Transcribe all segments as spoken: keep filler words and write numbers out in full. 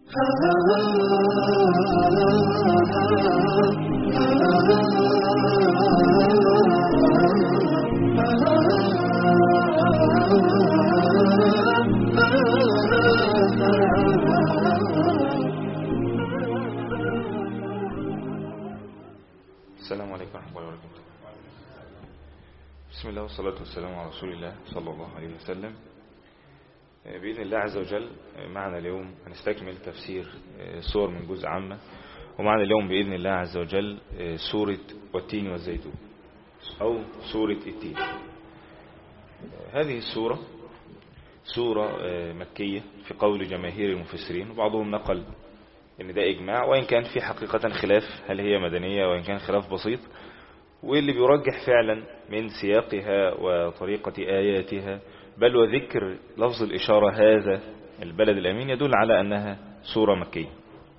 السلام عليكم ورحمة الله وبركاته. بسم الله والصلاة والسلام على رسول الله صلى الله عليه وسلم. بإذن الله عز وجل معنا اليوم هنستكمل تفسير سور من جزء عامة، ومعنا اليوم بإذن الله عز وجل سورة والتين والزيتون أو سورة التين. هذه السورة سورة مكية في قول جماهير المفسرين، وبعضهم نقل ان ده اجماع، وان كان في حقيقة خلاف هل هي مدنية، وان كان خلاف بسيط. واللي بيرجح فعلا من سياقها وطريقة آياتها بل وذكر لفظ الإشارة هذا البلد الأمين يدل على أنها سورة مكية.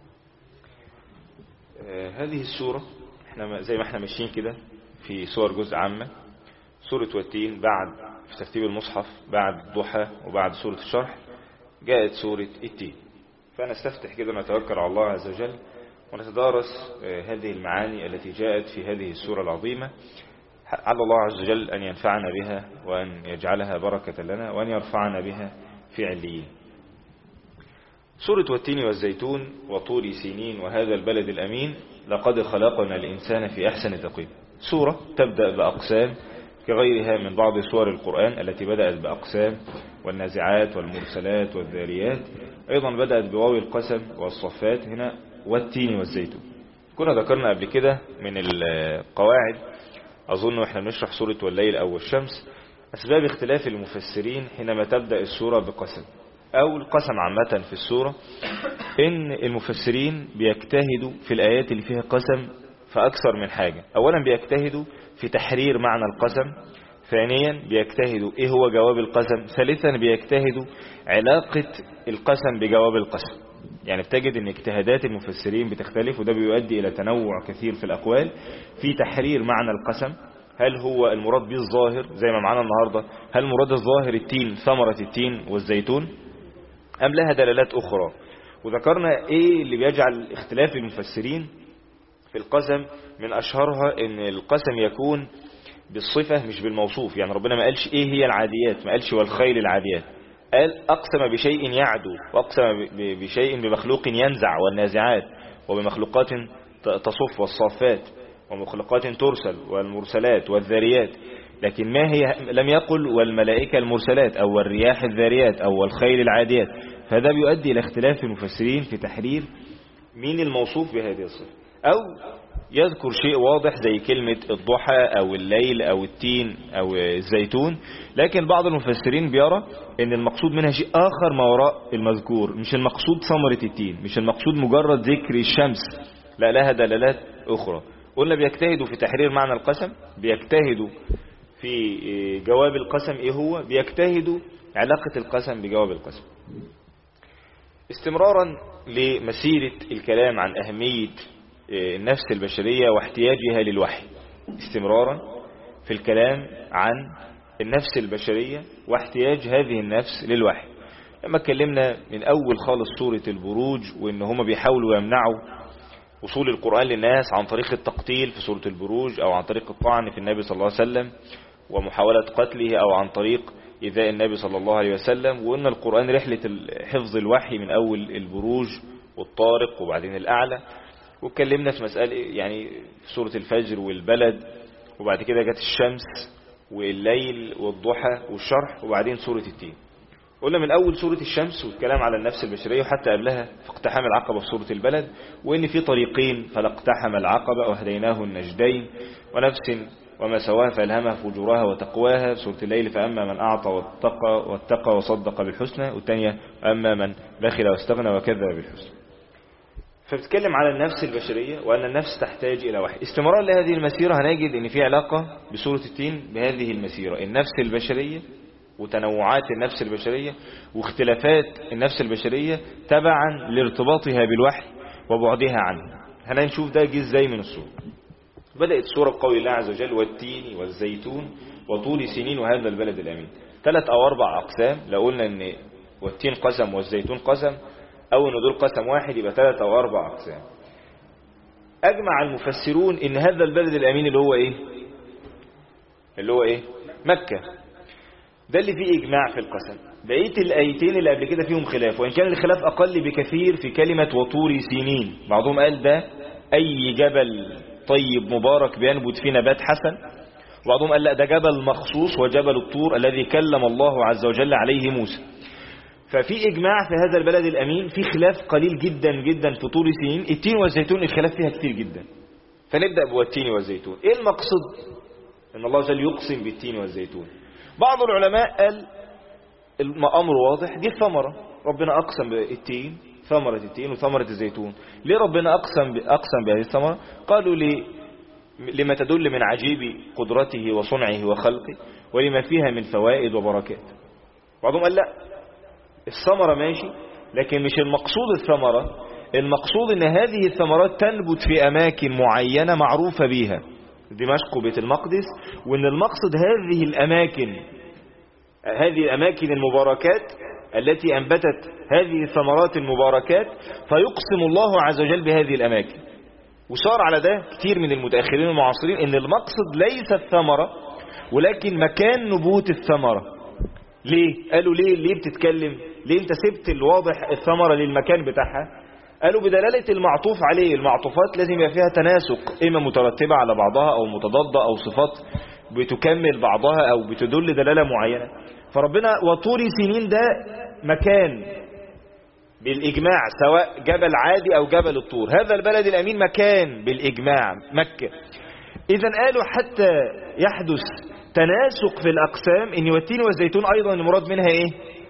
هذه السورة احنا زي ما احنا ماشيين كده في سور جزء عامة، سورة والتين بعد في ترتيب المصحف بعد ضحى وبعد سورة الشرح جاءت سورة التين. فنستفتح كده ونتوكل على الله عز وجل ونتدارس هذه المعاني التي جاءت في هذه السورة العظيمة، على الله عز وجل أن ينفعنا بها وأن يجعلها بركة لنا وأن يرفعنا بها في عليين. سورة والتين والزيتون وطور سينين وهذا البلد الأمين لقد خلقنا الإنسان في أحسن تقويم. سورة تبدأ بأقسام كغيرها من بعض سور القرآن التي بدأت بأقسام، والنازعات والمرسلات والذاريات، أيضا بدأت بواو القسم والصفات، هنا والتين والزيتون. كنا ذكرنا قبل كده من القواعد أظن وإحنا بنشرح سورة والليل أو الشمس أسباب اختلاف المفسرين حينما تبدأ السورة بقسم أو القسم عامة في السورة، إن المفسرين بيجتهدوا في الآيات اللي فيها قسم فأكثر من حاجة. أولا بيجتهدوا في تحرير معنى القسم، ثانيا بيجتهدوا إيه هو جواب القسم، ثالثا بيجتهدوا علاقة القسم بجواب القسم. يعني بتجد ان اجتهادات المفسرين بتختلف، وده بيؤدي الى تنوع كثير في الاقوال في تحرير معنى القسم. هل هو المراد به الظاهر زي ما معنا النهاردة، هل مراد الظاهر التين ثمرة التين والزيتون، ام لها دلالات اخرى؟ وذكرنا ايه اللي بيجعل اختلاف المفسرين في القسم، من اشهرها ان القسم يكون بالصفة مش بالموصوف. يعني ربنا ما قالش ايه هي العاديات، ما قالش والخيل العاديات، قال أقسم بشيء يعدو، وأقسم بشيء بمخلوق ينزع، والنازعات، وبمخلوقات تصف، والصافات، ومخلوقات ترسل، والمرسلات، والذاريات. لكن ما هي لم يقل والملائكة المرسلات أو والرياح الذاريات أو والخيل العاديات. فهذا بيؤدي إلى اختلاف المفسرين في تحرير مين الموصوف بهذه الصفة، أو يذكر شيء واضح زي كلمة الضحى أو الليل أو التين أو الزيتون، لكن بعض المفسرين بيرى ان المقصود منها شيء آخر ما وراء المذكور، مش المقصود ثمرة التين، مش المقصود مجرد ذكر الشمس، لا لها دلالات أخرى. قلنا بيجتهدوا في تحرير معنى القسم، بيجتهدوا في جواب القسم ايه هو، بيجتهدوا علاقة القسم بجواب القسم. استمرارا لمسيرة الكلام عن أهمية النفس البشرية واحتياجها للوحي، استمرارا في الكلام عن النفس البشرية واحتياج هذه النفس للوحي. لما اتكلمنا من أول خالص سورة البروج وإن هم بيحاولوا يمنعوا وصول القرآن للناس عن طريق التقتيل في سورة البروج، أو عن طريق الطعن في النبي صلى الله عليه وسلم ومحاولة قتله، أو عن طريق إيذاء النبي صلى الله عليه وسلم. وإن القرآن رحلة حفظ الوحي من أول البروج والطارق وبعدين الأعلى. واتكلمنا في مسألة يعني في سورة الفجر والبلد، وبعد كده جت الشمس والليل والضحى والشرح، وبعدين سورة التين. قلنا من أول سورة الشمس والكلام على النفس البشرية، وحتى قبلها في اقتحام العقبة في سورة البلد، وإن في طريقين فلاقتحم العقبة وهديناه النجدين، ونفس وما سواها فألهمها فجورها وتقواها في سورة الليل، فأما من أعطى واتقى واتقى وصدق بالحسنى، والثانية أما من بخل واستغنى وكذب بالحسنى. فبتكلم على النفس البشرية وأن النفس تحتاج إلى وحي. استمرار لهذه المسيرة هنجد أن في علاقة بسورة التين بهذه المسيرة، النفس البشرية وتنوعات النفس البشرية واختلافات النفس البشرية تبعا لارتباطها بالوحي وبعدها عنه. هنشوف ده جه ازاي من السورة. بدأت السورة بقول الله عز وجل والتين والزيتون وطول سنين وهذا البلد الأمين. ثلاث أو أربع أقسام. لو قلنا أن والتين قسم والزيتون قسم، أو أن دول قسم واحد يبقى ثلاثة أو أربع أقسام. أجمع المفسرون إن هذا البلد الأمين اللي هو إيه اللي هو إيه مكة، ده اللي فيه إجماع في القسم. بقية الآيتين اللي قبل كده فيهم خلاف، وإن كان الخلاف أقل بكثير في كلمة وطور سينين. بعضهم قال ده أي جبل طيب مبارك بينبت فيه نبات حسن، وبعضهم قال لا ده جبل مخصوص وجبل الطور الذي كلم الله عز وجل عليه موسى. ففي إجماع في هذا البلد الأمين، في خلاف قليل جدا جدا في طور سينين. التين والزيتون الخلاف فيها كتير جدا، فنبدأ بالتين والزيتون. إيه المقصد إن الله جل يقسم بالتين والزيتون؟ بعض العلماء قال الأمر واضح، دي الثمرة، ربنا أقسم بالتين، ثمرة التين وثمرة الزيتون. ليه ربنا أقسم أقسم بهذه الثمرة؟ قالوا لي لما تدل من عجيب قدرته وصنعه وخلقه ولما فيها من فوائد وبركات. بعضهم قال لا الثمرة ماشي، لكن مش المقصود الثمرة، المقصود ان هذه الثمرات تنبت في اماكن معينة معروفة بها، دمشق وبيت المقدس، وان المقصد هذه الاماكن هذه الاماكن المباركات التي انبتت هذه الثمرات المباركات، فيقسم الله عز وجل بهذه الاماكن. وصار على ده كتير من المتأخرين المعاصرين ان المقصد ليس الثمرة ولكن مكان نبوت الثمرة. ليه؟ قالوا ليه ليه بتتكلم ليه انت سبت الواضح الثمرة للمكان بتاعها؟ قالوا بدلالة المعطوف عليه. المعطوفات لازم يبقى فيها تناسق، اما مترتبة على بعضها او متضادة او صفات بتكمل بعضها او بتدل دلالة معينة. فربنا وطور سينين ده مكان بالإجماع، سواء جبل عادي أو جبل الطور. هذا البلد الأمين مكان بالإجماع مكة. إذن قالوا حتى يحدث تناسق في الأقسام إن والتين والزيتون أيضا المراد منها إيه؟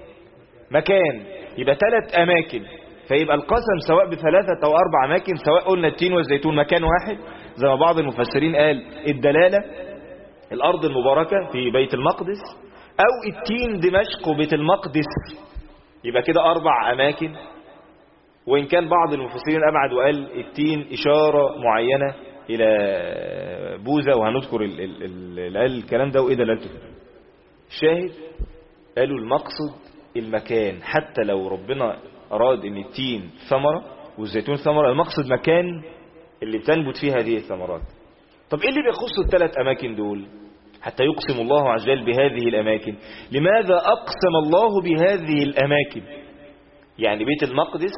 مكان. يبقى ثلاث أماكن، فيبقى القسم سواء بثلاثة أو أربع أماكن، سواء قلنا التين والزيتون مكان واحد زي ما بعض المفسرين قال الدلالة الأرض المباركة في بيت المقدس، أو التين دمشق وبيت المقدس، يبقى كده أربع أماكن. وإن كان بعض المفسرين أبعد وقال التين إشارة معينة إلى بوذا، وهنذكر ال ال ال ال الكلام ده وإيه دلالته. الشاهد قالوا المقصد المكان، حتى لو ربنا أراد أن التين ثمرة والزيتون ثمرة، المقصد مكان اللي بتنبت فيه هذه الثمرات. طب إيه اللي بيخص الثلاث أماكن دول حتى يقسم الله عز وجل بهذه الأماكن؟ لماذا أقسم الله بهذه الأماكن؟ يعني بيت المقدس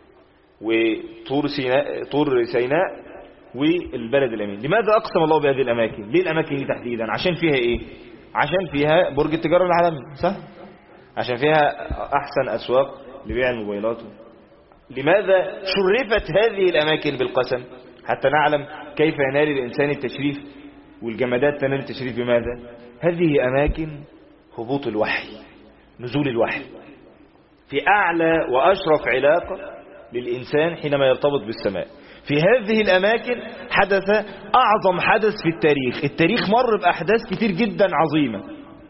وطور سيناء, طور سيناء والبلد الأمين، لماذا أقسم الله بهذه الأماكن؟ ليه الأماكن دي تحديدا؟ عشان فيها إيه؟ عشان فيها برج التجارة العالمي، صح؟ عشان فيها أحسن أسواق لبيع الموبايلات. لماذا شرفت هذه الأماكن بالقسم؟ حتى نعلم كيف ينال الإنسان التشريف والجمادات تنال التشريف بماذا؟ هذه أماكن هبوط الوحي، نزول الوحي، في أعلى وأشرف علاقة للإنسان حينما يرتبط بالسماء. في هذه الأماكن حدث أعظم حدث في التاريخ. التاريخ مر بأحداث كتير جدا عظيمة،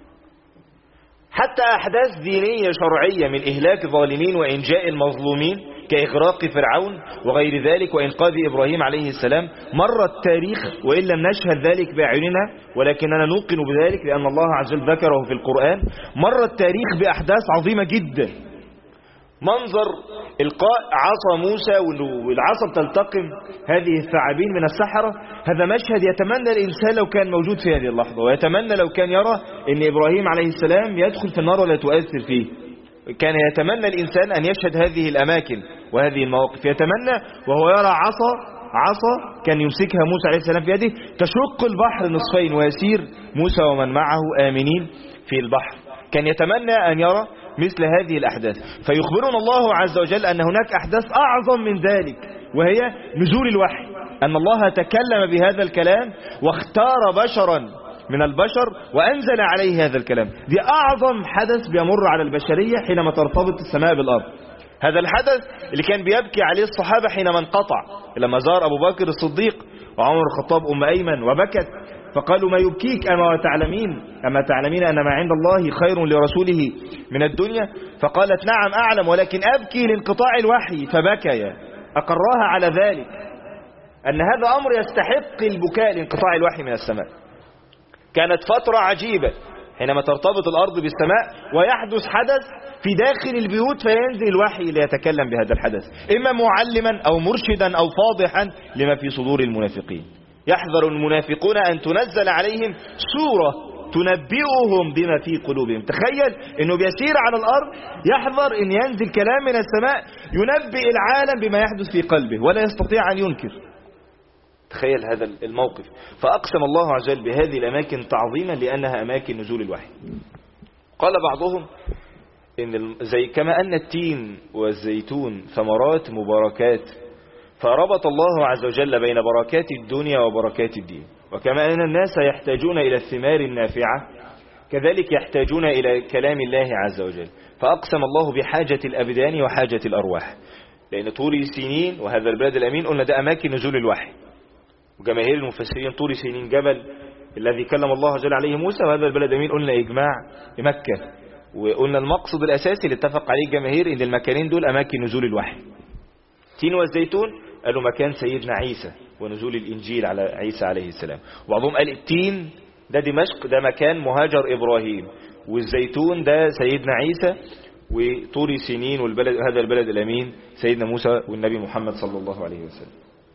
حتى أحداث دينية شرعية من إهلاك ظالمين وإنجاء المظلومين كإغراق فرعون وغير ذلك وإنقاذ إبراهيم عليه السلام. مر التاريخ وإن لم نشهد ذلك بأعيننا ولكننا نوقن بذلك لأن الله عز وجل ذكره في القرآن. مر التاريخ بأحداث عظيمة جدا. منظر إلقاء عصا موسى والعصا بتلتقم هذه الثعابين من السحرة، هذا مشهد يتمنى الإنسان لو كان موجود في هذه اللحظة، ويتمنى لو كان يرى أن إبراهيم عليه السلام يدخل في النار ولا تؤثر فيه. كان يتمنى الإنسان أن يشهد هذه الأماكن وهذه المواقف، يتمنى وهو يرى عصا عصا كان يمسكها موسى عليه السلام في يده تشق البحر نصفين ويسير موسى ومن معه آمنين في البحر. كان يتمنى أن يرى مثل هذه الأحداث. فيخبرنا الله عز وجل أن هناك أحداث أعظم من ذلك، وهي نزول الوحي، أن الله تكلم بهذا الكلام واختار بشرا من البشر وأنزل عليه هذا الكلام. دي أعظم حدث بيمر على البشرية حينما ترتبط السماء بالأرض. هذا الحدث اللي كان بيبكي عليه الصحابة حينما انقطع، لما زار أبو بكر الصديق وعمر الخطاب أم أيمن وبكت، فقالوا ما يبكيك أما تعلمين أما تعلمين أن ما عند الله خير لرسوله من الدنيا؟ فقالت نعم أعلم ولكن أبكي لانقطاع الوحي، فبكيا. أقرها على ذلك أن هذا أمر يستحق البكاء لانقطاع الوحي من السماء. كانت فترة عجيبة حينما ترتبط الأرض بالسماء ويحدث حدث في داخل البيوت فينزل الوحي ليتكلم بهذا الحدث، إما معلما أو مرشدا أو فاضحا لما في صدور المنافقين. يحذر المنافقون أن تنزل عليهم سورة تنبئهم بما في قلوبهم. تخيل أنه بيسير على الأرض يحذر أن ينزل كلام من السماء ينبئ العالم بما يحدث في قلبه ولا يستطيع أن ينكر. تخيل هذا الموقف. فأقسم الله عز وجل بهذه الأماكن تعظيما لأنها أماكن نزول الوحي. قال بعضهم إن زي كما أن التين والزيتون ثمرات مباركات، فربط الله عز وجل بين بركات الدنيا وبركات الدين. وكما أن الناس يحتاجون إلى الثمار النافعة كذلك يحتاجون إلى كلام الله عز وجل. فأقسم الله بحاجة الأبدان وحاجة الأرواح، لأن طور سينين وهذا البلد الأمين قلنا ده أماكن نزول الوحي. وجماهير المفسرين طور سينين جبل الذي كلم الله عز وجل عليه موسى، وهذا البلد الأمين قلنا إجماع مكة. وقلنا المقصد الأساسي اللي اتفق عليه الجماهير إن المكانين دول أماكن نزول الوحي. تين والزيتون قالوا مكان سيدنا عيسى ونزول الإنجيل على عيسى عليه السلام. وبعضهم قال التين ده دمشق، ده مكان مهاجر إبراهيم، والزيتون ده سيدنا عيسى، وطور سينين والبلد هذا البلد الأمين سيدنا موسى والنبي محمد صلى الله عليه وسلم.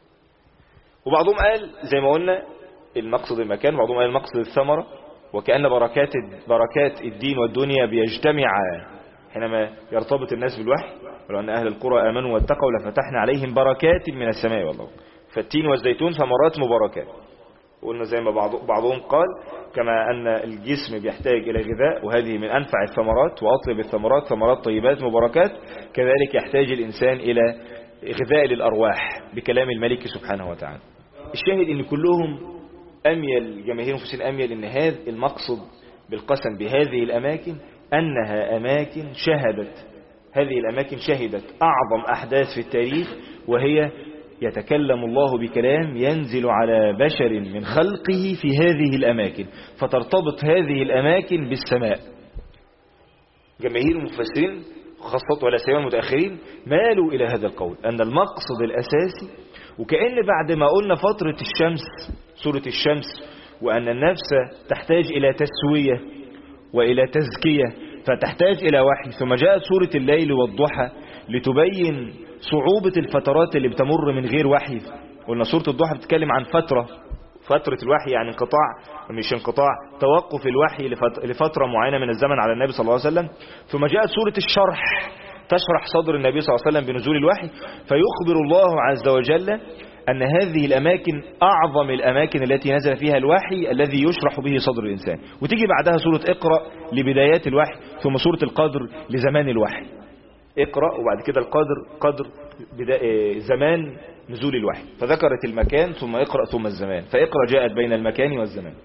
وبعضهم قال زي ما قلنا المقصد المكان، وبعضهم قال المقصد الثمرة، وكأن بركات بركات الدين والدنيا بيجتمعا حينما يرتبط الناس بالوحي. ولو أن أهل القرى آمنوا واتقوا لفتحنا عليهم بركات من السماء والله. فالتين والزيتون ثمرات مباركات. وقلنا زي ما بعضهم قال كما أن الجسم بيحتاج إلى غذاء وهذه من أنفع الثمرات وأطيب الثمرات ثمرات طيبات مباركات، كذلك يحتاج الإنسان إلى غذاء للأرواح بكلام الملك سبحانه وتعالى. الشاهد إن كلهم أميل جماهير المفسرين أميل إن هذا المقصد بالقسم بهذه الأماكن أنها أماكن شهدت هذه الأماكن شهدت أعظم أحداث في التاريخ، وهي يتكلم الله بكلام ينزل على بشر من خلقه في هذه الأماكن، فترتبط هذه الأماكن بالسماء. جماهير المفسرين خاصة ولا سيما المتأخرين مالوا إلى هذا القول أن المقصد الأساسي، وكأن بعد ما قلنا فترة الشمس سورة الشمس وأن النفس تحتاج إلى تسوية وإلى تزكية فتحتاج إلى وحي، ثم جاءت سورة الليل والضحى لتبين صعوبة الفترات اللي بتمر من غير وحي. قلنا سورة الضحى بتتكلم عن فترة فترة الوحي، يعني انقطاع مش انقطاع توقف الوحي لفترة معينة من الزمن على النبي صلى الله عليه وسلم. ثم جاءت سورة الشرح تشرح صدر النبي صلى الله عليه وسلم بنزول الوحي، فيخبر الله عز وجل أن هذه الأماكن أعظم الأماكن التي نزل فيها الوحي الذي يشرح به صدر الإنسان. وتيجي بعدها سورة اقرأ لبدايات الوحي، ثم سورة القدر لزمان الوحي. اقرأ وبعد كده القدر قدر زمان نزول الوحي، فذكرت المكان ثم اقرأ ثم الزمان، فاقرأ جاءت بين المكان والزمان.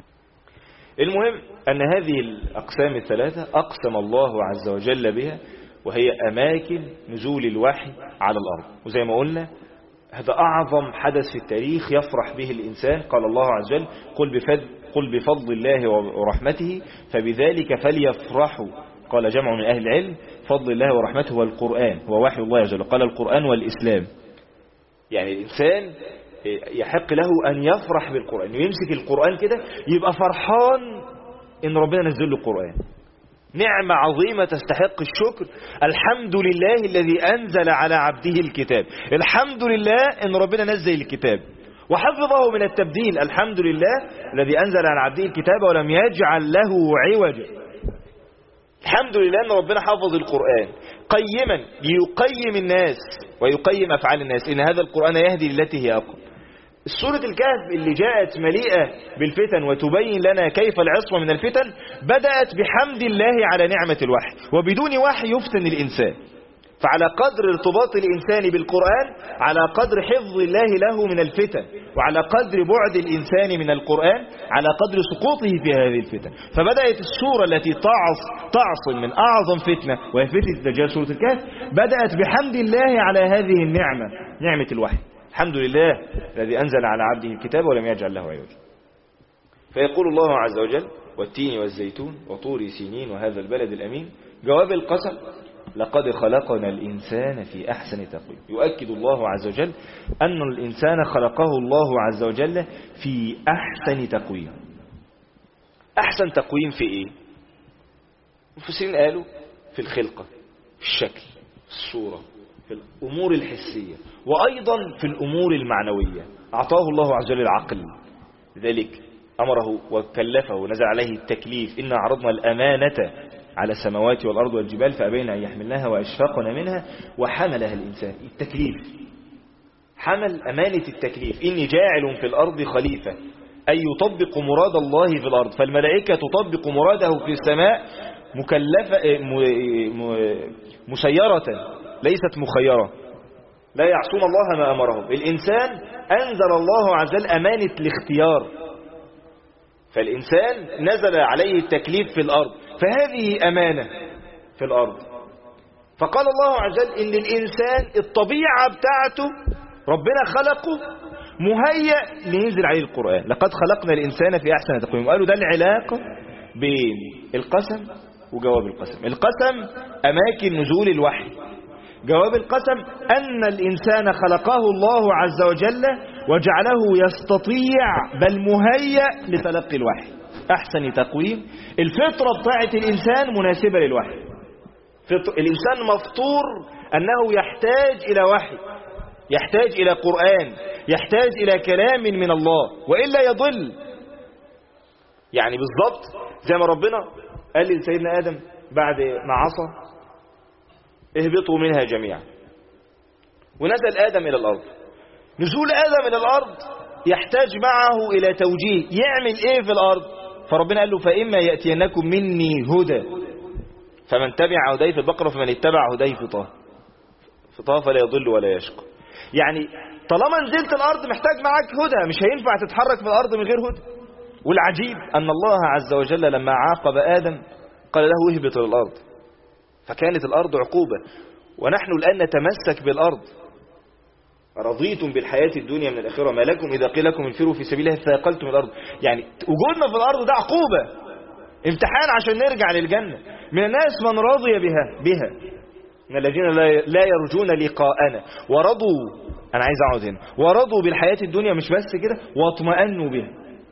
المهم أن هذه الأقسام الثلاثة أقسم الله عز وجل بها، وهي أماكن نزول الوحي على الأرض. وزي ما قلنا هذا أعظم حدث في التاريخ يفرح به الإنسان. قال الله عز وجل قل بفضل, قل بفضل الله ورحمته فبذلك فليفرحوا. قال جمع من أهل العلم فضل الله ورحمته هو القرآن، هو وحي الله عز وجل. قال القرآن والإسلام، يعني الإنسان يحق له أن يفرح بالقرآن، يمسك القرآن كده يبقى فرحان إن ربنا نزل له القرآن. نعمة عظيمة تستحق الشكر. الحمد لله الذي أنزل على عبده الكتاب. الحمد لله أن ربنا نزل الكتاب وحفظه من التبديل. الحمد لله الذي أنزل على عبده الكتاب ولم يجعل له عوجا. الحمد لله أن ربنا حفظ القرآن قيما ليقيم الناس ويقيم أفعال الناس، إن هذا القرآن يهدي للتي هي أقوم. السورة الكهف اللي جاءت مليئة بالفتن وتبين لنا كيف العصمة من الفتن بدأت بحمد الله على نعمة الوحي، وبدون وحي يفتن الإنسان. فعلى قدر ارتباط الإنسان بالقرآن على قدر حفظ الله له من الفتن، وعلى قدر بعد الإنسان من القرآن على قدر سقوطه في هذه الفتن. فبدأت السورة التي تعص تعصم من أعظم فتنة وهي فتنة الدجال سورة الكهف بدأت بحمد الله على هذه النعمة، نعمة الوحي. الحمد لله الذي أنزل على عبده الكتاب ولم يجعل له عوجا. فيقول الله عز وجل والتين والزيتون وطور سينين وهذا البلد الأمين. جواب القسم لقد خلقنا الإنسان في أحسن تقويم. يؤكد الله عز وجل أن الإنسان خلقه الله عز وجل في أحسن تقويم. أحسن تقويم في إيه؟ المفسرين قالوا في الخلقة، في الشكل، في الصورة، في الأمور الحسية، وأيضا في الأمور المعنوية. أعطاه الله عز وجل العقل، لذلك أمره وكلفه ونزل عليه التكليف: إنا عرضنا الأمانة على السماوات والأرض والجبال فأبين أن يحملناها وأشفقن منها وحملها الإنسان. التكليف، حمل أمانة التكليف: إني جاعل في الأرض خليفة، أي يطبق مراد الله في الأرض. فالملائكة تطبق مراده في السماء مكلفة مسيرة ليست مخيرة، لا يعصون الله ما أمرهم. الإنسان أنزل الله عز وجل أمانة الاختيار، فالإنسان نزل عليه التكليف في الأرض، فهذه أمانة في الأرض. فقال الله عز وجل إن الإنسان الطبيعة بتاعته ربنا خلقه مهيأ لينزل عليه القرآن. لقد خلقنا الإنسان في أحسن تقويم. قالوا ده العلاقة بين القسم وجواب القسم. القسم أماكن نزول الوحي، جواب القسم أن الإنسان خلقه الله عز وجل وجعله يستطيع بل مهيأ لتلقي الوحي. أحسن تقويم. الفطرة بتاعت الإنسان مناسبة للوحي. الإنسان مفطور أنه يحتاج إلى وحي، يحتاج إلى قرآن، يحتاج إلى كلام من الله، وإلا يضل. يعني بالضبط زي ما ربنا قال لسيدنا آدم بعد ما عصى: اهبطوا منها جميعا. ونزل آدم إلى الأرض. نزول آدم إلى الأرض يحتاج معه إلى توجيه، يعمل إيه في الأرض؟ فربنا قال له: فإما يأتينكم مني هدى فمن تبع هداي في البقرة فمن اتبع هداي في طه في طه فلا يضل ولا يشقى. يعني طالما نزلت الأرض محتاج معك هدى، مش هينفع تتحرك في الأرض من غير هدى. والعجيب أن الله عز وجل لما عاقب آدم قال له: اهبط الأرض، فكانت الأرض عقوبة. ونحن الآن نتمسك بالأرض. رضيتم بالحياة الدنيا من الآخرة ما لكم إذا قيل لكم انفروا في سبيل الله ثاقلتم الأرض. يعني وجودنا في الأرض ده عقوبة، امتحان عشان نرجع للجنة. من الناس من رضي بها بها من الذين لا يرجون لقاءنا ورضوا، أنا عايز أقعد هنا، ورضوا بالحياة الدنيا، مش بس كده، واطمأنوا بها.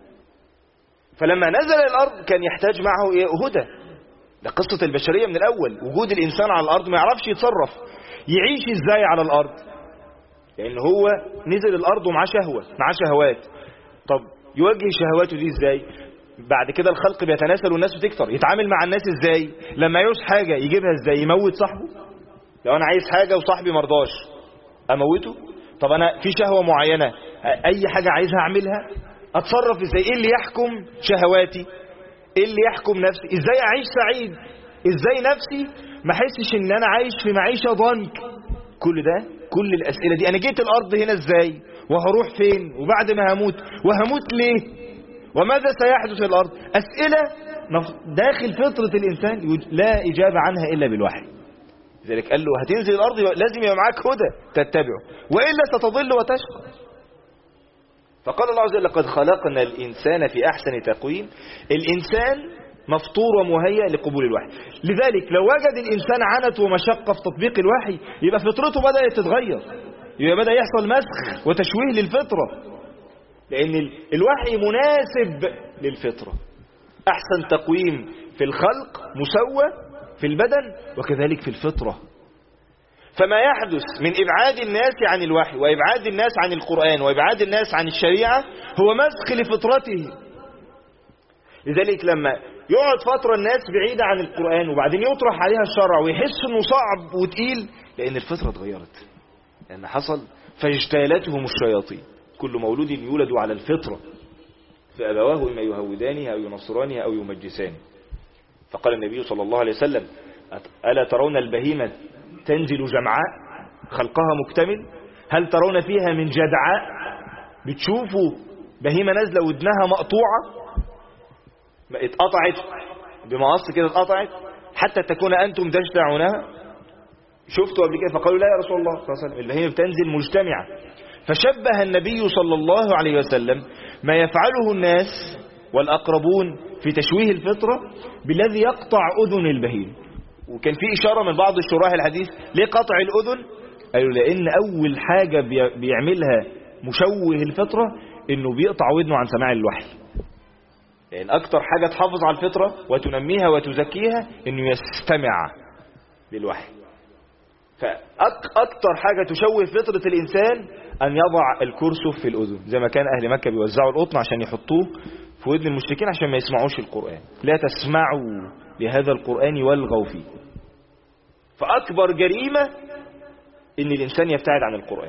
فلما نزل الأرض كان يحتاج معه إيه؟ هدى. ده قصة البشرية من الأول. وجود الإنسان على الأرض ما يعرفش يتصرف، يعيش إزاي على الأرض؟ لأن هو نزل الأرض ومعاه شهوة، معاه شهوات. طب يوجه شهواته دي إزاي؟ بعد كده الخلق بيتناسل والناس بتكتر، يتعامل مع الناس إزاي؟ لما يعوز حاجة يجيبها إزاي؟ يموت صاحبه؟ لو أنا عايز حاجة وصاحبي مرضاش أموته؟ طب أنا في شهوة معينة أي حاجة عايزها أعملها، أتصرف إزاي؟ إيه اللي يحكم شهواتي؟ إيه اللي يحكم نفسي؟ إزاي أعيش سعيد؟ إزاي نفسي ما أحسش إن أنا عايش في معيشة ضنك؟ كل ده، كل الأسئلة دي، أنا جيت الأرض هنا إزاي؟ وهروح فين؟ وبعد ما هموت؟ وهموت ليه؟ وماذا سيحدث في الأرض؟ أسئلة داخل فطرة الإنسان لا إجابة عنها إلا بالوحي. لذلك قال له: هتنزل الأرض لازم يبقى معاك هدى تتبعه، وإلا ستضل وتشقى. فقال الله عز وجل: لقد خلقنا الإنسان في أحسن تقويم. الإنسان مفطور ومهيأ لقبول الوحي. لذلك لو وجد الإنسان عنت ومشقة في تطبيق الوحي يبقى فطرته بدأت تتغير، يبقى بدأ يحصل مسخ وتشويه للفطرة، لأن الوحي مناسب للفطرة. أحسن تقويم في الخلق مسوى في البدن وكذلك في الفطرة. فما يحدث من إبعاد الناس عن الوحي وإبعاد الناس عن القرآن وإبعاد الناس عن الشريعة هو مسخ لفطرته. لذلك لما يقعد فترة الناس بعيدة عن القرآن وبعدين يطرح عليها الشرع ويحس انه صعب وتقيل، لأن الفطرة اتغيرت، لأن حصل فاجتالتهم الشياطين. كل مولود يولد على الفطرة فأبواه إما يهودانه أو ينصرانه أو يمجسانه. فقال النبي صلى الله عليه وسلم: ألا ترون البهيمة تنزل جمعاء خلقها مكتمل؟ هل ترون فيها من جدعاء؟ بتشوفوا بهيمة نازلة ودنها مقطوعة، اتقطعت بمقص كده، اتقطعت حتى تكون أنتم تجدعونها؟ شفتوا قبل كده؟ فقالوا: لا يا رسول الله صلى الله عليه وسلم، البهيمة بتنزل مجتمعة. فشبه النبي صلى الله عليه وسلم ما يفعله الناس والأقربون في تشويه الفطرة بالذي يقطع أذن البهيم. وكان في إشارة من بعض الشراح الحديث: ليه قطع الأذن؟ قالوا: لأن أول حاجة بيعملها مشوه الفطرة إنه بيقطع ودنه عن سماع الوحي. لأن أكتر حاجة تحافظ على الفطرة وتنميها وتزكيها إنه يستمع للوحي. فأكتر حاجة تشوه فطرة الإنسان أن يضع الكرسف في الأذن، زي ما كان أهل مكة بيوزعوا القطن عشان يحطوه في ودن المشركين عشان ما يسمعوش القرآن. لا تسمعوا لهذا القرآن والغوا فيه. فأكبر جريمة إن الإنسان يبتعد عن القرآن.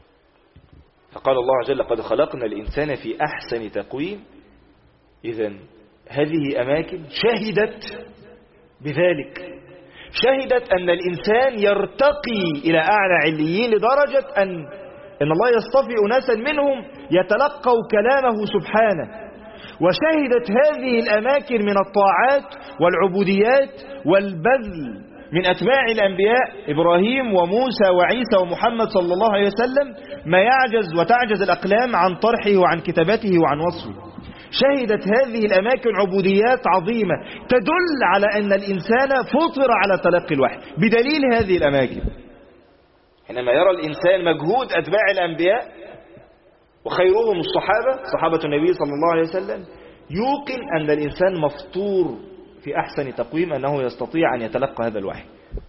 فقال الله عز وجل: لقد خلقنا الإنسان في أحسن تقويم. إذن هذه أماكن شهدت بذلك، شهدت أن الإنسان يرتقي إلى أعلى عليين لدرجة أن إن الله يصطفي أناسا منهم يتلقوا كلامه سبحانه. وشهدت هذه الأماكن من الطاعات والعبوديات والبذل من أتباع الأنبياء إبراهيم وموسى وعيسى ومحمد صلى الله عليه وسلم ما يعجز وتعجز الأقلام عن طرحه وعن كتابته وعن وصفه. شهدت هذه الأماكن عبوديات عظيمة تدل على أن الإنسان فطر على تلقي الوحي. بدليل هذه الأماكن حينما يرى الإنسان مجهود أتباع الأنبياء وخيرهم الصحابة صحابة النبي صلى الله عليه وسلم، يوقن أن الإنسان مفطور في أحسن تقويم أنه يستطيع أن يتلقى هذا الوحي.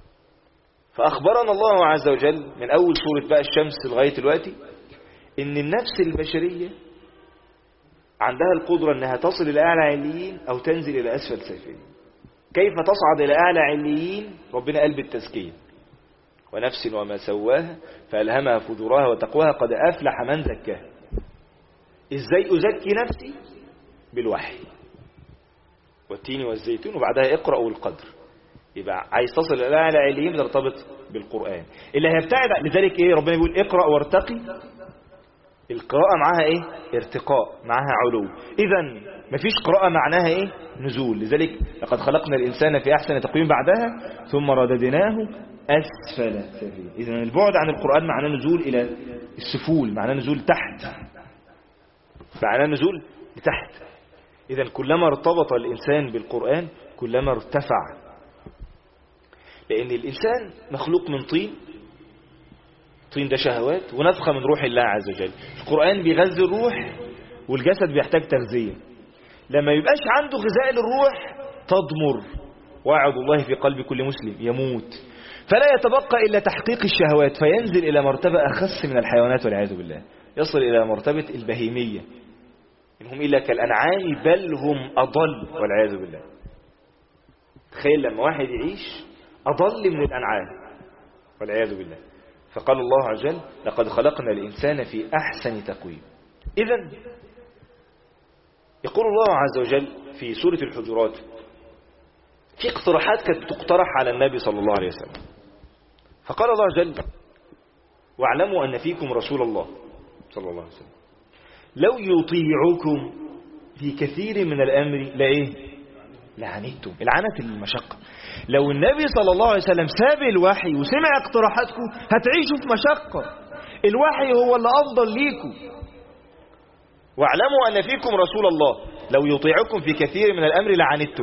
فأخبرنا الله عز وجل من أول سورة بقى الشمس لغاية دلوقتي إن النفس البشرية عندها القدرة أنها تصل إلى أعلى عليين أو تنزل إلى أسفل سافلين. كيف تصعد إلى أعلى عليين؟ ربنا قال بالتزكية: ونفس وما سواها فألهمها فجورها وتقواها قد أفلح من زكاها. إزاي أزكي نفسي؟ بالوحي والتين والزيتون وبعدها اقرأ والقدر. يبقى عايز تصل إلى أعلى عليين ترتبط بالقرآن اللي هيبتعد. لذلك إيه ربنا يقول: اقرأ وارتقي. القراءة معها إيه؟ ارتقاء، معها علو. إذن مفيش قراءة معناها إيه؟ نزول. لذلك لقد خلقنا الإنسان في أحسن تقويم بعدها ثم رددناه أسفل سافلين. إذن البعد عن القرآن معناه نزول إلى السفول، معناه نزول تحت، معناه نزول لتحت. إذن كلما ارتبط الإنسان بالقرآن كلما ارتفع، لأن الإنسان مخلوق من طين، طين ده شهوات ونفخة من روح الله عز وجل. القرآن بيغذي الروح والجسد بيحتاج تغذية. لما يبقاش عنده غذاء للروح تضمر وعد الله في قلب كل مسلم، يموت، فلا يتبقى إلا تحقيق الشهوات، فينزل إلى مرتبة أخس من الحيوانات والعياذ بالله، يصل إلى مرتبة البهيمية، إنهم إلا كالأنعام بل هم أضل والعياذ بالله. تخيل لما واحد يعيش أضل من الأنعام والعياذ بالله. فقال الله عز وجل: لقد خلقنا الإنسان في أحسن تقويم. إذن يقول الله عز وجل في سورة الحجرات في اقتراحات كانت بتقترح على النبي صلى الله عليه وسلم. فقال الله عز وجل: واعلموا أن فيكم رسول الله صلى الله عليه وسلم لو يطيعكم في كثير من الأمر لإيه؟ لعنتم. العنت المشقة. لو النبي صلى الله عليه وسلم ساب الوحي وسمع اقتراحاتكم هتعيشوا في مشقة. الوحي هو اللي أفضل ليكم. واعلموا أن فيكم رسول الله لو يطيعكم في كثير من الأمر لعنتم.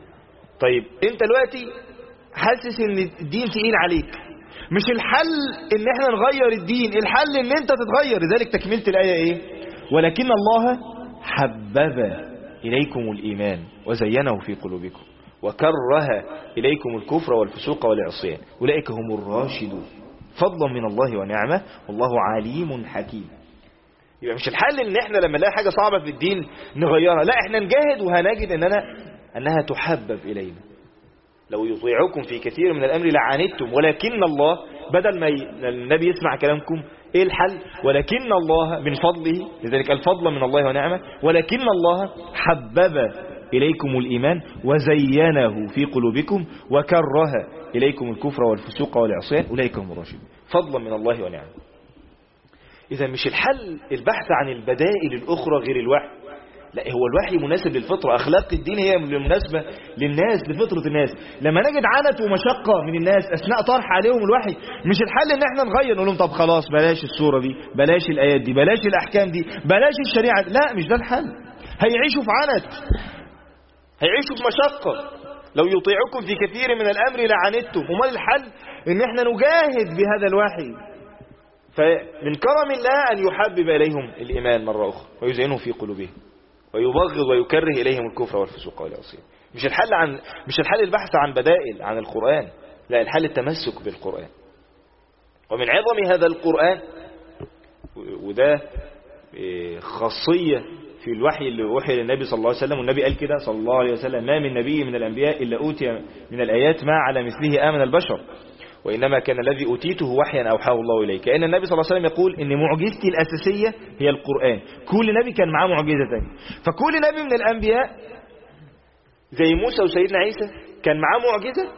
طيب انت دلوقتي حاسس ان الدين ثقيل عليك، مش الحل ان احنا نغير الدين، الحل ان انت تتغير. لذلك تكملت الآية ايه؟ ولكن الله حبب إليكم الإيمان وزينه في قلوبكم وكره إليكم الكفر والفسوق والعصيان أولئك هم الراشدون فضلا من الله ونعمه والله عليم حكيم. يبقى مش الحل ان احنا لما نلاقي حاجة صعبة في الدين نغيرها، لا، احنا نجاهد وهنجد اننا انها تحبب الينا. لو يطيعكم في كثير من الامر لعنتم ولكن الله، بدل ما النبي يسمع كلامكم ايه الحل؟ ولكن الله من فضله، لذلك الفضل من الله ونعمه، ولكن الله حبب إليكم الإيمان وزينه في قلوبكم وكره إليكم الكفر والفسوق والعصيان أولئك هم الراشدون فضلا من الله ونعمه. إذا مش الحل البحث عن البدائل الأخرى غير الوحي، لا، هو الوحي مناسب للفطرة. أخلاق الدين هي مناسبة للناس، لفطرة الناس. لما نجد عنت ومشقة من الناس أثناء طرح عليهم الوحي، مش الحل إن احنا نغير نقول لهم طب خلاص بلاش السورة دي، بلاش الآيات دي، بلاش الأحكام دي، بلاش الشريعة. لا، مش ده الحل. هيعيشوا في عنت، هيعيشوا في مشقة. لو يطيعكم في كثير من الأمر لعنتم. وما الحل؟ إن احنا نجاهد بهذا الوحي. فمن كرم الله أن يحبب إليهم الإيمان مرة أخرى ويزينه في قلوبهم ويبغض ويكره إليهم الكفر والفسوق والعصيان. مش الحل عن مش الحل البحث عن بدائل عن القرآن. لا، الحل التمسك بالقرآن. ومن عظم هذا القرآن، وده خاصية في الوحي اللي وحي للنبي صلى الله عليه وسلم، والنبي قال كده صلى الله عليه وسلم: ما من نبي من الأنبياء إلا أوتي من الآيات ما على مثله آمن البشر، وإنما كان الذي أوتيته وحيا أوحاه الله إليه. كأن النبي صلى الله عليه وسلم يقول إن معجزتي الأساسية هي القرآن. كل نبي كان معاه معجزة ثانية، فكل نبي من الأنبياء زي موسى وسيدنا عيسى كان معاه معجزة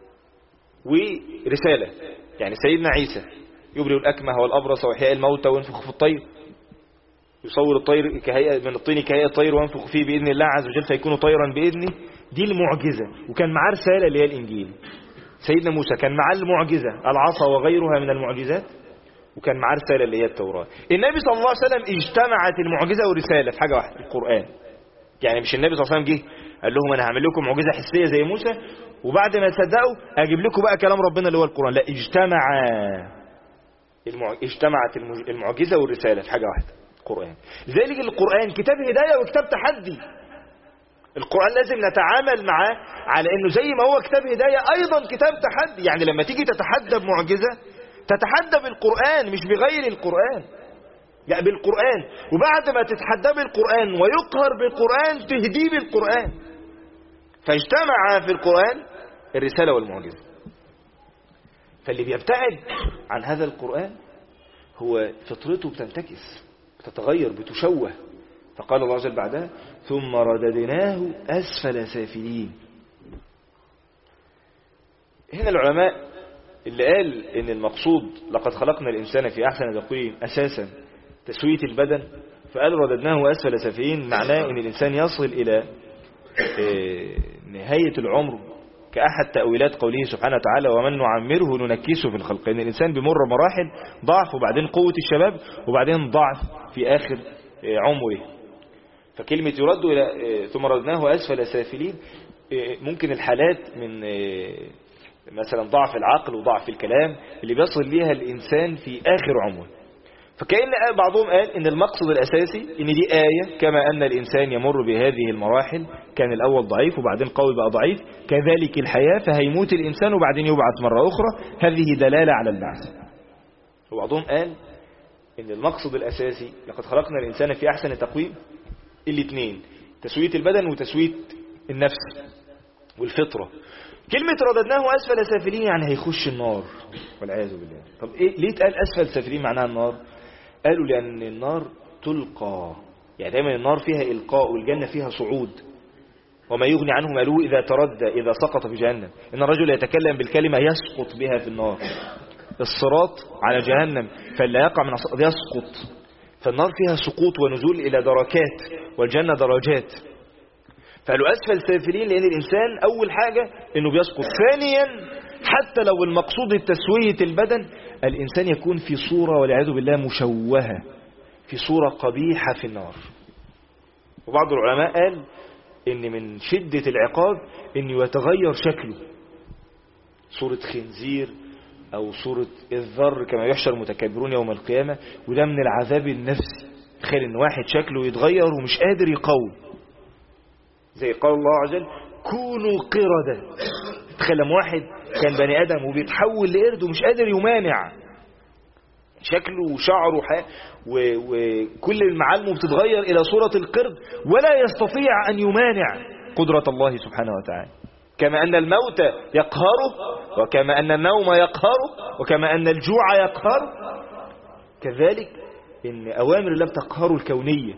ورسالة. يعني سيدنا عيسى يبرئ الأكمه والأبرص وإحياء الموتى وينفخ في الطير، يصور الطير كهيئة من الطين كهيئة الطير وينفخ فيه بإذن الله عز وجل فيكون طيرا بإذنه. دي المعجزة. وكان معاه رسالة اللي هي الإنجيل. سيدنا موسى كان معاه المعجزة العصا وغيرها من المعجزات، وكان معاه رسالة اللي هي التوراة. النبي صلى الله عليه وسلم اجتمعت المعجزة والرسالة في حاجة واحدة، القرآن. يعني مش النبي صلى الله عليه وسلم جه قال لهم أنا هعمل لكم معجزة حسية زي موسى وبعد ما تصدقوا أجيب لكم بقى كلام ربنا اللي هو القرآن. لا، اجتمع المع... اجتمعت المعجزة والرسالة في حاجة واحدة، القرآن. لذلك القرآن كتاب هداية وكتاب تحدي. القرآن لازم نتعامل معاه على انه زي ما هو كتاب هداية ايضا كتاب تحدي. يعني لما تيجي تتحدى بمعجزة تتحدى بالقرآن مش بغير القرآن، لا بالقرآن. وبعد ما تتحدى بالقرآن ويقهر بالقرآن تهديه بالقرآن. فاجتمع في القرآن الرسالة والمعجزة. فاللي بيبتعد عن هذا القرآن هو فطرته بتنتكس، بتتغير، بتشوه. فقال الله عز وجل بعدها: ثم رددناه أسفل سافلين. هنا العلماء اللي قال إن المقصود لقد خلقنا الإنسان في أحسن تقويم أساسا تسوية البدن، فقال رددناه أسفل سافلين معناه إن الإنسان يصل إلى نهاية العمر كأحد تأويلات قوله سبحانه وتعالى: ومن نعمره ننكسه في الخلق. إن الإنسان بمر مراحل ضعف وبعدين قوة الشباب وبعدين ضعف في آخر عمره. فكلمة يرد إلى ثم ردناه أسفل سافلين ممكن الحالات من مثلا ضعف العقل وضعف الكلام اللي بيصل ليها الإنسان في آخر عمره. فكأن بعضهم قال إن المقصد الأساسي إن دي آية كما أن الإنسان يمر بهذه المراحل، كان الأول ضعيف وبعدين قوي بقى ضعيف، كذلك الحياة فهيموت الإنسان وبعدين يبعث مرة أخرى. هذه دلالة على البعث. وبعضهم قال إن المقصد الأساسي لقد خلقنا الإنسان في أحسن تقويم الاثنين، تسوية البدن وتسوية النفس والفطرة. كلمة رددناه أسفل سافلين يعني هيخش النار والعياذ بالله. طب إيه ليه تقال أسفل سافلين معناها النار؟ قالوا لأن النار تلقى، يعني دايما النار فيها إلقاء والجنة فيها صعود. وما يغني عنه ماله إذا تردى إذا سقط في جهنم. إن الرجل يتكلم بالكلمة يسقط بها في النار. الصراط على جهنم فلا يقع من الصراط يسقط. فالنار فيها سقوط ونزول إلى دركات والجنة درجات. فقالوا أسفل سافلين لأن الإنسان أول حاجة إنه بيسقط. ثانيا حتى لو المقصود التسوية البدن الإنسان يكون في صورة والعياذ بالله مشوهة، في صورة قبيحة في النار. وبعض العلماء قال إن من شدة العقاب إنه يتغير شكله، صورة خنزير أو صورة الذر كما يحشر المتكبرون يوم القيامة. وده من العذاب النفسي. تخيل إن واحد شكله يتغير ومش قادر يقوم، زي قال الله عز وجل: كونوا قردة. تخيل لما واحد كان بني آدم وبيتحول لقرد ومش قادر يمانع، شكله وشعره وكل المعالمه بتتغير إلى صورة القرد ولا يستطيع أن يمانع قدرة الله سبحانه وتعالى. كما أن الموت يقهره، وكما أن النوم يقهره، وكما أن الجوع يقهره، كذلك إن أوامر الله بتقهره الكونية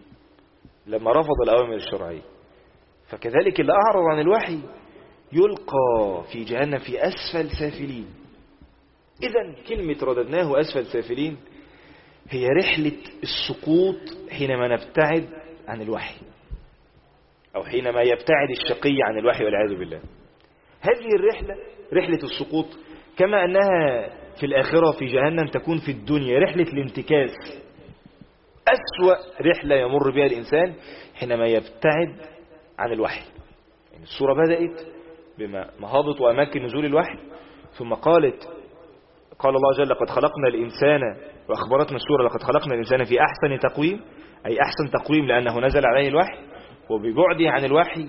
لما رفض الأوامر الشرعية. فكذلك اللي أعرض عن الوحي يلقى في جهنم في أسفل سافلين. إذن كلمة رددناه أسفل سافلين هي رحلة السقوط حينما نبتعد عن الوحي، أو حينما يبتعد الشقي عن الوحي والعياذ بالله. هذه الرحلة رحلة السقوط كما أنها في الآخرة في جهنم تكون في الدنيا رحلة الانتكاس. أسوأ رحلة يمر بها الإنسان حينما يبتعد عن الوحي. يعني السورة بدأت بمهابط وأماكن نزول الوحي، ثم قالت قال الله جل: لقد خلقنا الإنسان، وأخبرتنا السورة: لقد خلقنا الإنسان في أحسن تقويم، أي أحسن تقويم لأنه نزل عليه الوحي. وببعده عن الوحي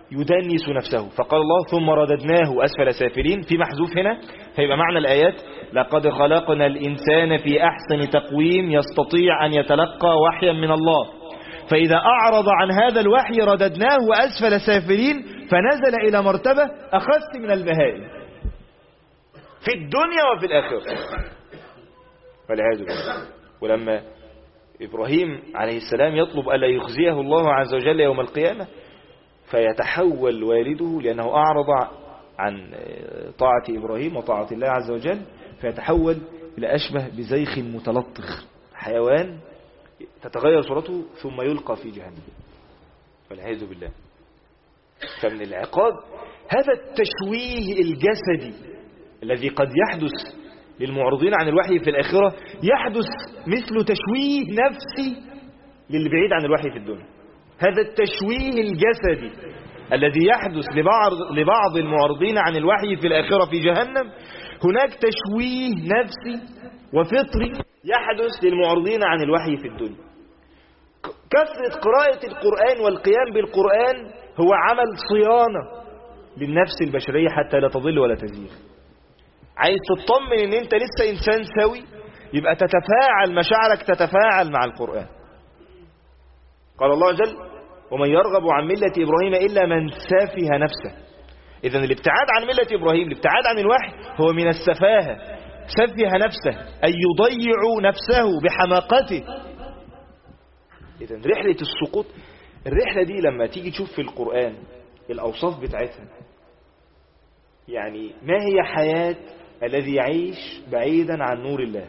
يدنس نفسه. فقال الله ثم رددناه أسفل سافلين، في محذوف هنا، فيبقى معنى الآيات لقد خلقنا الإنسان في أحسن تقويم يستطيع أن يتلقى وحيا من الله، فإذا أعرض عن هذا الوحي رددناه أسفل سافلين فنزل إلى مرتبة أخس من البهائم في الدنيا وفي الآخرة والعياذ بالله. ولما إبراهيم عليه السلام يطلب ألا يخزيه الله عز وجل يوم القيامة، فيتحول والده لأنه أعرض عن طاعة إبراهيم وطاعة الله عز وجل، فيتحول إلى أشبه بزيخ متلطخ، حيوان تتغير صورته ثم يلقى في جهنم والعياذ بالله. فمن العقاب هذا التشويه الجسدي الذي قد يحدث للمعرضين عن الوحي في الآخرة، يحدث مثل تشويه نفسي للي بعيد عن الوحي في الدنيا. هذا التشويه الجسدي الذي يحدث لبعض, لبعض المعرضين عن الوحي في الآخرة في جهنم، هناك تشويه نفسي وفطري يحدث للمعرضين عن الوحي في الدنيا. كثرة قراءة القرآن والقيام بالقرآن هو عمل صيانة للنفس البشرية حتى لا تضل ولا تزيغ. عايز تطمن ان انت لسه انسان سوي، يبقى تتفاعل مشاعرك تتفاعل مع القرآن. قال الله جل ومن يرغب عن ملة إبراهيم إلا من سافه نفسه. إذن الابتعاد عن ملة إبراهيم، الابتعاد عن الوحي، هو من السفاهة. سفه نفسه أي يضيع نفسه بحماقته. إذن رحلة السقوط، الرحلة دي لما تيجي تشوف في القرآن الأوصاف بتاعتها، يعني ما هي حياة الذي يعيش بعيدا عن نور الله؟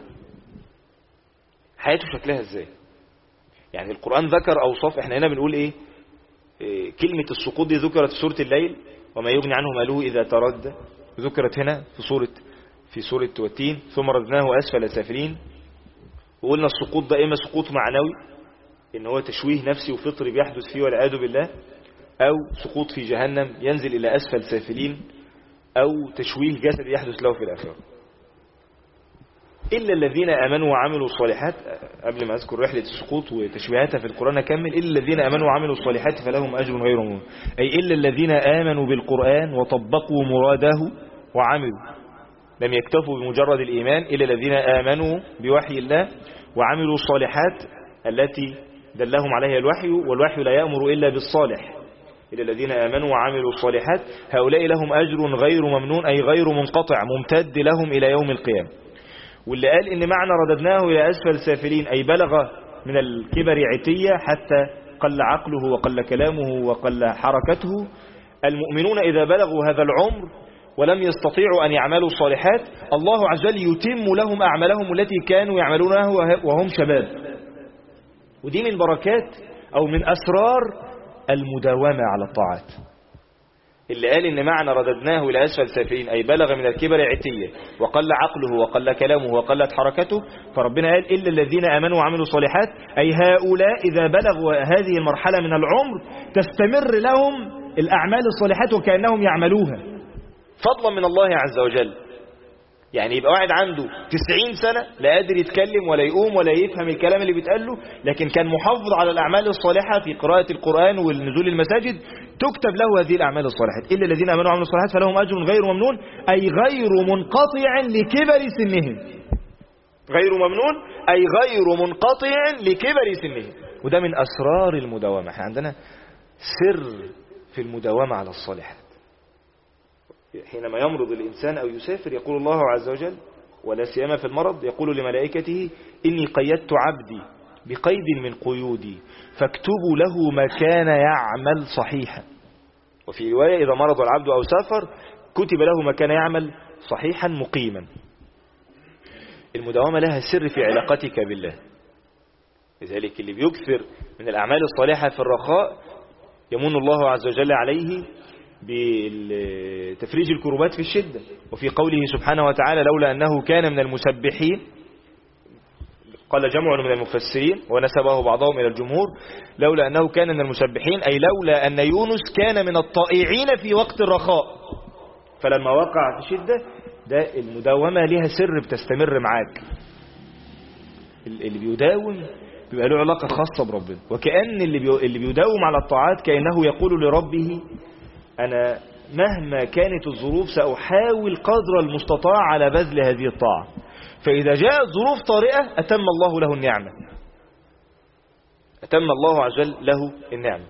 حياته شكلها ازاي؟ يعني القرآن ذكر أوصاف، احنا هنا بنقول ايه, إيه كلمة السقوط دي ذكرت في سورة الليل وما يغني عنه ماله إذا تردى، ذكرت هنا في سورة في سورة والتين ثم ردناه أسفل سافلين. وقلنا السقوط ده إما سقوط معنوي إن هو تشويه نفسي وفطري بيحدث فيه والعياذ بالله، أو سقوط في جهنم ينزل إلى أسفل سافلين، أو تشويه جسدي يحدث له في الآخرة. إلا الذين آمنوا وعملوا الصالحات، قبل ما أذكر رحلة السقوط وتشبيهاتها في القرآن أكمل، إلا الذين آمنوا وعملوا الصالحات فلهم أجر غير ممنون، أي إلا الذين آمنوا بالقرآن وطبقوا مراده وعملوا، لم يكتفوا بمجرد الإيمان، إلا الذين آمنوا بوحي الله وعملوا الصالحات التي دلهم عليها الوحي، والوحي لا يأمر إلا بالصالح. إلا الذين آمنوا وعملوا الصالحات هؤلاء لهم أجر غير ممنون، أي غير منقطع ممتد لهم إلى يوم القيامة. واللي قال إن معنى رددناه إلى أسفل سافلين أي بلغ من الكبر عتية حتى قل عقله وقل كلامه وقل حركته. المؤمنون إذا بلغوا هذا العمر ولم يستطيعوا أن يعملوا الصالحات، الله عز وجل يتم لهم أعمالهم التي كانوا يعملونها وهم شباب. ودي من بركات أو من أسرار المداومة على الطاعات. اللي قال إن معنى رددناه إلى أسفل سافلين أي بلغ من الكبر عتية وقل عقله وقل كلامه وقلت حركته، فربنا قال إلا الذين آمنوا وعملوا الصالحات، أي هؤلاء إذا بلغوا هذه المرحلة من العمر تستمر لهم الأعمال الصالحات وكأنهم يعملوها فضلا من الله عز وجل. يعني يبقى واحد عنده تسعين سنة لا قادر يتكلم ولا يقوم ولا يفهم الكلام اللي بيتقال له، لكن كان محافظ على الأعمال الصالحة في قراءة القرآن والنزول المساجد، تكتب له هذه الأعمال الصالحات. إلا الذين آمنوا وعملوا الصالحات فلهم أجر غير ممنون، أي غير منقطع لكبر سنهم. غير ممنون أي غير منقطع لكبر سنهم. وده من أسرار المداومة. احنا عندنا سر في المداومة على الصالحات. حينما يمرض الإنسان أو يسافر يقول الله عز وجل ولا سيما في المرض يقول لملائكته إني قيدت عبدي بقيد من قيودي فاكتبوا له ما كان يعمل صحيحا. وفي رواية إذا مرض العبد أو سافر كتب له ما كان يعمل صحيحا مقيما. المداومة لها سر في علاقتك بالله، لذلك اللي بيكثر من الأعمال الصالحة في الرخاء يمن الله عز وجل عليه بتفريج الكروبات في الشدة. وفي قوله سبحانه وتعالى لولا أنه كان من المسبحين، قال جمع من المفسرين ونسبه بعضهم إلى الجمهور، لولا أنه كان من المسبحين أي لولا أن يونس كان من الطائعين في وقت الرخاء، فلما وقع في شدة ده المداومة لها سر بتستمر معاك. اللي بيداوم بيبقى له علاقة خاصة بربنا، وكأن اللي اللي بيداوم على الطاعات كأنه يقول لربه أنا مهما كانت الظروف سأحاول قدر المستطاع على بذل هذه الطاعة. فإذا جاءت ظروف طارئة أتم الله له النعمة، أتم الله عز وجل له النعمة.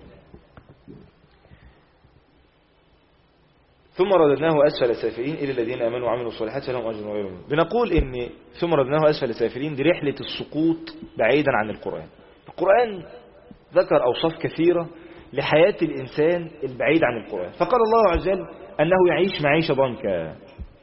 ثم رددناه أسفل سافلين إلى الذين آمنوا وعملوا الصالحات فلهم أجر غير ممنون. بنقول إن ثم رددناه أسفل سافلين دي رحلة السقوط بعيدا عن القرآن. القرآن ذكر أوصاف كثيرة لحياة الإنسان البعيد عن القرآن، فقال الله عز وجل أنه يعيش معيشة ضنكا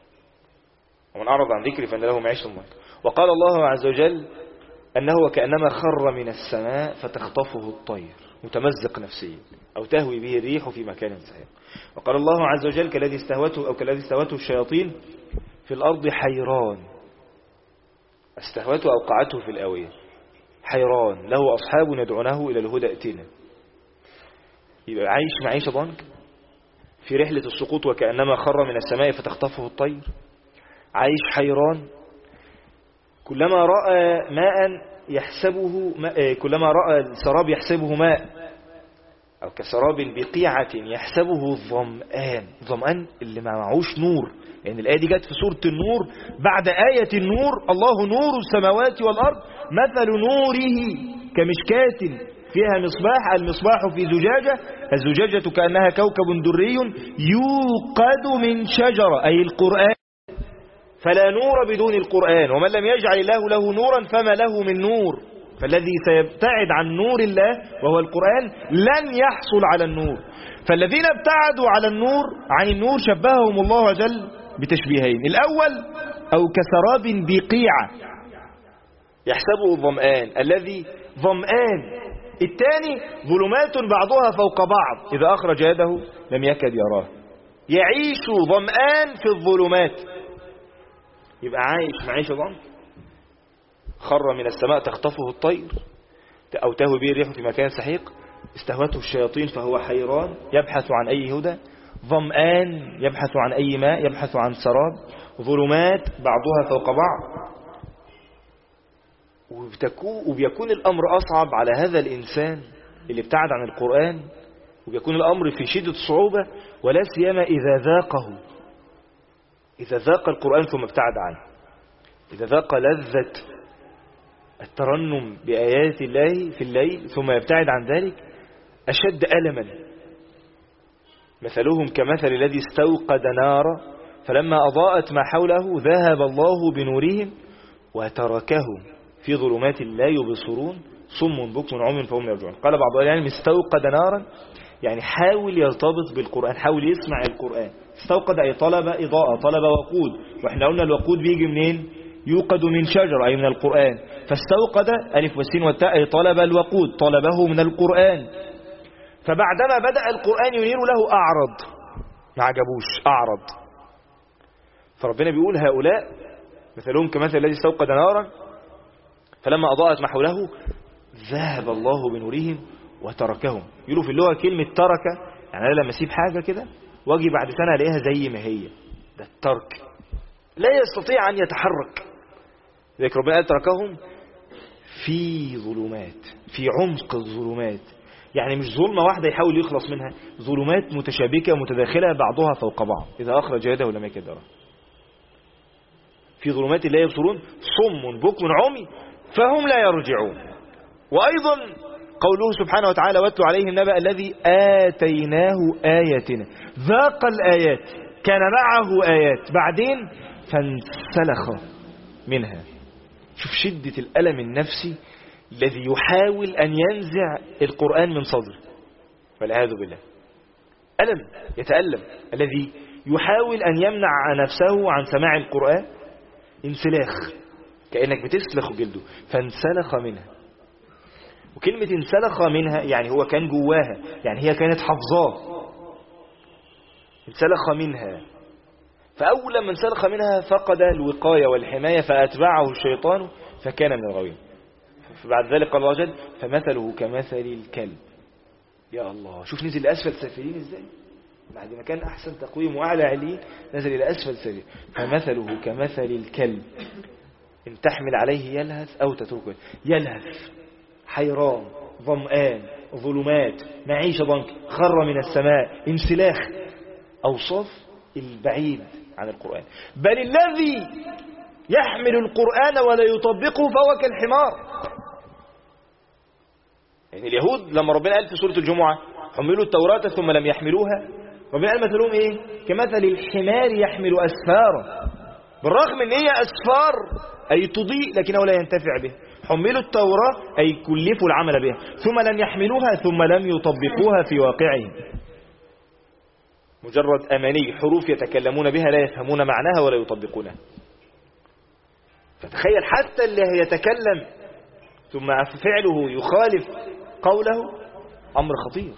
ومن أعرض عن ذكري فإن له معيشة ضنكا. وقال الله عز وجل أنه وكأنما خر من السماء فتخطفه الطير متمزق نفسيا أو تهوي به الريح في مكان سحيق. وقال الله عز وجل كالذي استهوته أو كالذي استهوته الشياطين في الأرض حيران، استهوته أوقعته في الآوية، حيران له أصحاب يدعونه إلى الهدى ائتنا. يبقى عايش معيشة ضنك في رحلة السقوط وكأنما خر من السماء فتخطفه الطير، عايش حيران كلما رأى ماء يحسبه ماء، كلما رأى السراب يحسبه ماء أو كسراب بقيعة يحسبه ظمآن. ظمآن اللي ما معهوش نور، لأن يعني الآية دي جت في سورة النور بعد آية النور. الله نور السماوات والأرض مثل نوره كمشكاة فيها مصباح، المصباح في زجاجة، الزجاجة كأنها كوكب دري يوقد من شجرة أي القرآن، فلا نور بدون القرآن، ومن لم يجعل الله له نورا فما له من نور. فالذي سيبتعد عن نور الله وهو القرآن لن يحصل على النور. فالذين ابتعدوا على النور عن النور شبههم الله عز وجل بتشبيهين. الأول أو كسراب بقيعة يحسبه الظمآن، الذي ظمآن. الثاني ظلمات بعضها فوق بعض إذا أخرج يده لم يكد يراه، يعيش ظمآن في الظلمات. يبقى عايش معيشة ضنك، خر من السماء تخطفه الطير أو تهوي به الريح في مكان سحيق، استهوته الشياطين فهو حيران يبحث عن أي هدى، ظمآن يبحث عن أي ماء، يبحث عن سراب، ظلمات بعضها فوق بعض. وبيكون الأمر أصعب على هذا الإنسان اللي ابتعد عن القرآن، وبيكون الأمر في شدة صعوبة، ولا سيما إذا ذاقه، إذا ذاق القرآن ثم ابتعد عنه، إذا ذاق لذة الترنم بآيات الله في الليل ثم يبتعد عن ذلك أشد ألما. مثلهم كمثل الذي استوقد نارا فلما أضاءت ما حوله ذهب الله بنورهم وتركهم في ظلمات لا يبصرون صم بكم عمي فهم لا يرجعون. قال بعض العلماء استوقد نارا يعني حاول يرتبط بالقرآن، حاول يسمع القرآن. استوقد أي طلب إضاءة، طلب وقود، وإحنا قلنا الوقود بيجي منين؟ يوقد من شجر أي من القرآن. فاستوقد ألف والسين والتاء أي طلب الوقود، طلبه من القرآن. فبعدما بدأ القرآن ينير له أعرض، ما عجبوش، أعرض. فربنا بيقول هؤلاء مثلهم كمثل الذي استوقد نارا فلما أضاءت ما حوله ذهب الله بنورهم وتركهم. يقولوا في اللغة كلمة ترك يعني أنا لما أسيب حاجة كده واجي بعد سنة ألاقيها زي ما هي، ده الترك، لا يستطيع أن يتحرك. ذلك ربنا قال تركهم في ظلمات، في عمق الظلمات، يعني مش ظلمة واحدة يحاول يخلص منها، ظلمات متشابكة متداخلة بعضها فوق بعض إذا أخرج يده لم يكد يراه. في ظلمات لا يبصرون صم بكم عمي فهم لا يرجعون. وأيضا قوله سبحانه وتعالى واتلو عليهم النبأ الذي آتيناه آياتنا، ذاق الآيات، كان معه آيات، بعدين فانسلخ منها. شوف شدة الألم النفسي الذي يحاول أن ينزع القرآن من صدره والعياذ بالله. ألم يتألم الذي يحاول أن يمنع نفسه عن سماع القرآن، انسلاخ كأنك بتسلخ جلده، فانسلخ منها. وكلمة انسلخ منها يعني هو كان جواها، يعني هي كانت حفظاه، انسلخ منها. فأول لما انسلخ منها فقد الوقاية والحماية فأتبعه الشيطان فكان من الغاوين. فبعد ذلك قال الله جل فمثله كمثل الكلب. يا الله، شوف نزل لأسفل سافلين ازاي، بعد ما كان أحسن تقويم وأعلى عليه نزل إلى أسفل سافلين. فمثله كمثل الكلب إن تحمل عليه يلهث أو تتركه يلهث، حيران، ظمآن، ظلمات، معيشة ضنك، خر من السماء، انسلاخ. أوصاف البعيد عن القرآن. بل الذي يحمل القرآن ولا يطبقه فهو كالحمار. يعني اليهود لما ربنا قال في سورة الجمعة حملوا التوراة ثم لم يحملوها، ربنا قال مثلهم ايه؟ كمثل الحمار يحمل أسفارا. بالرغم ان هي أسفار أي تضيء لكنه لا ينتفع به. حملوا التوراة أي كلفوا العمل بها ثم لم يحملوها ثم لم يطبقوها في واقعهم. مجرد أماني، حروف يتكلمون بها لا يفهمون معناها ولا يطبقونها. فتخيل حتى اللي يتكلم ثم فعله يخالف قوله، أمر خطير.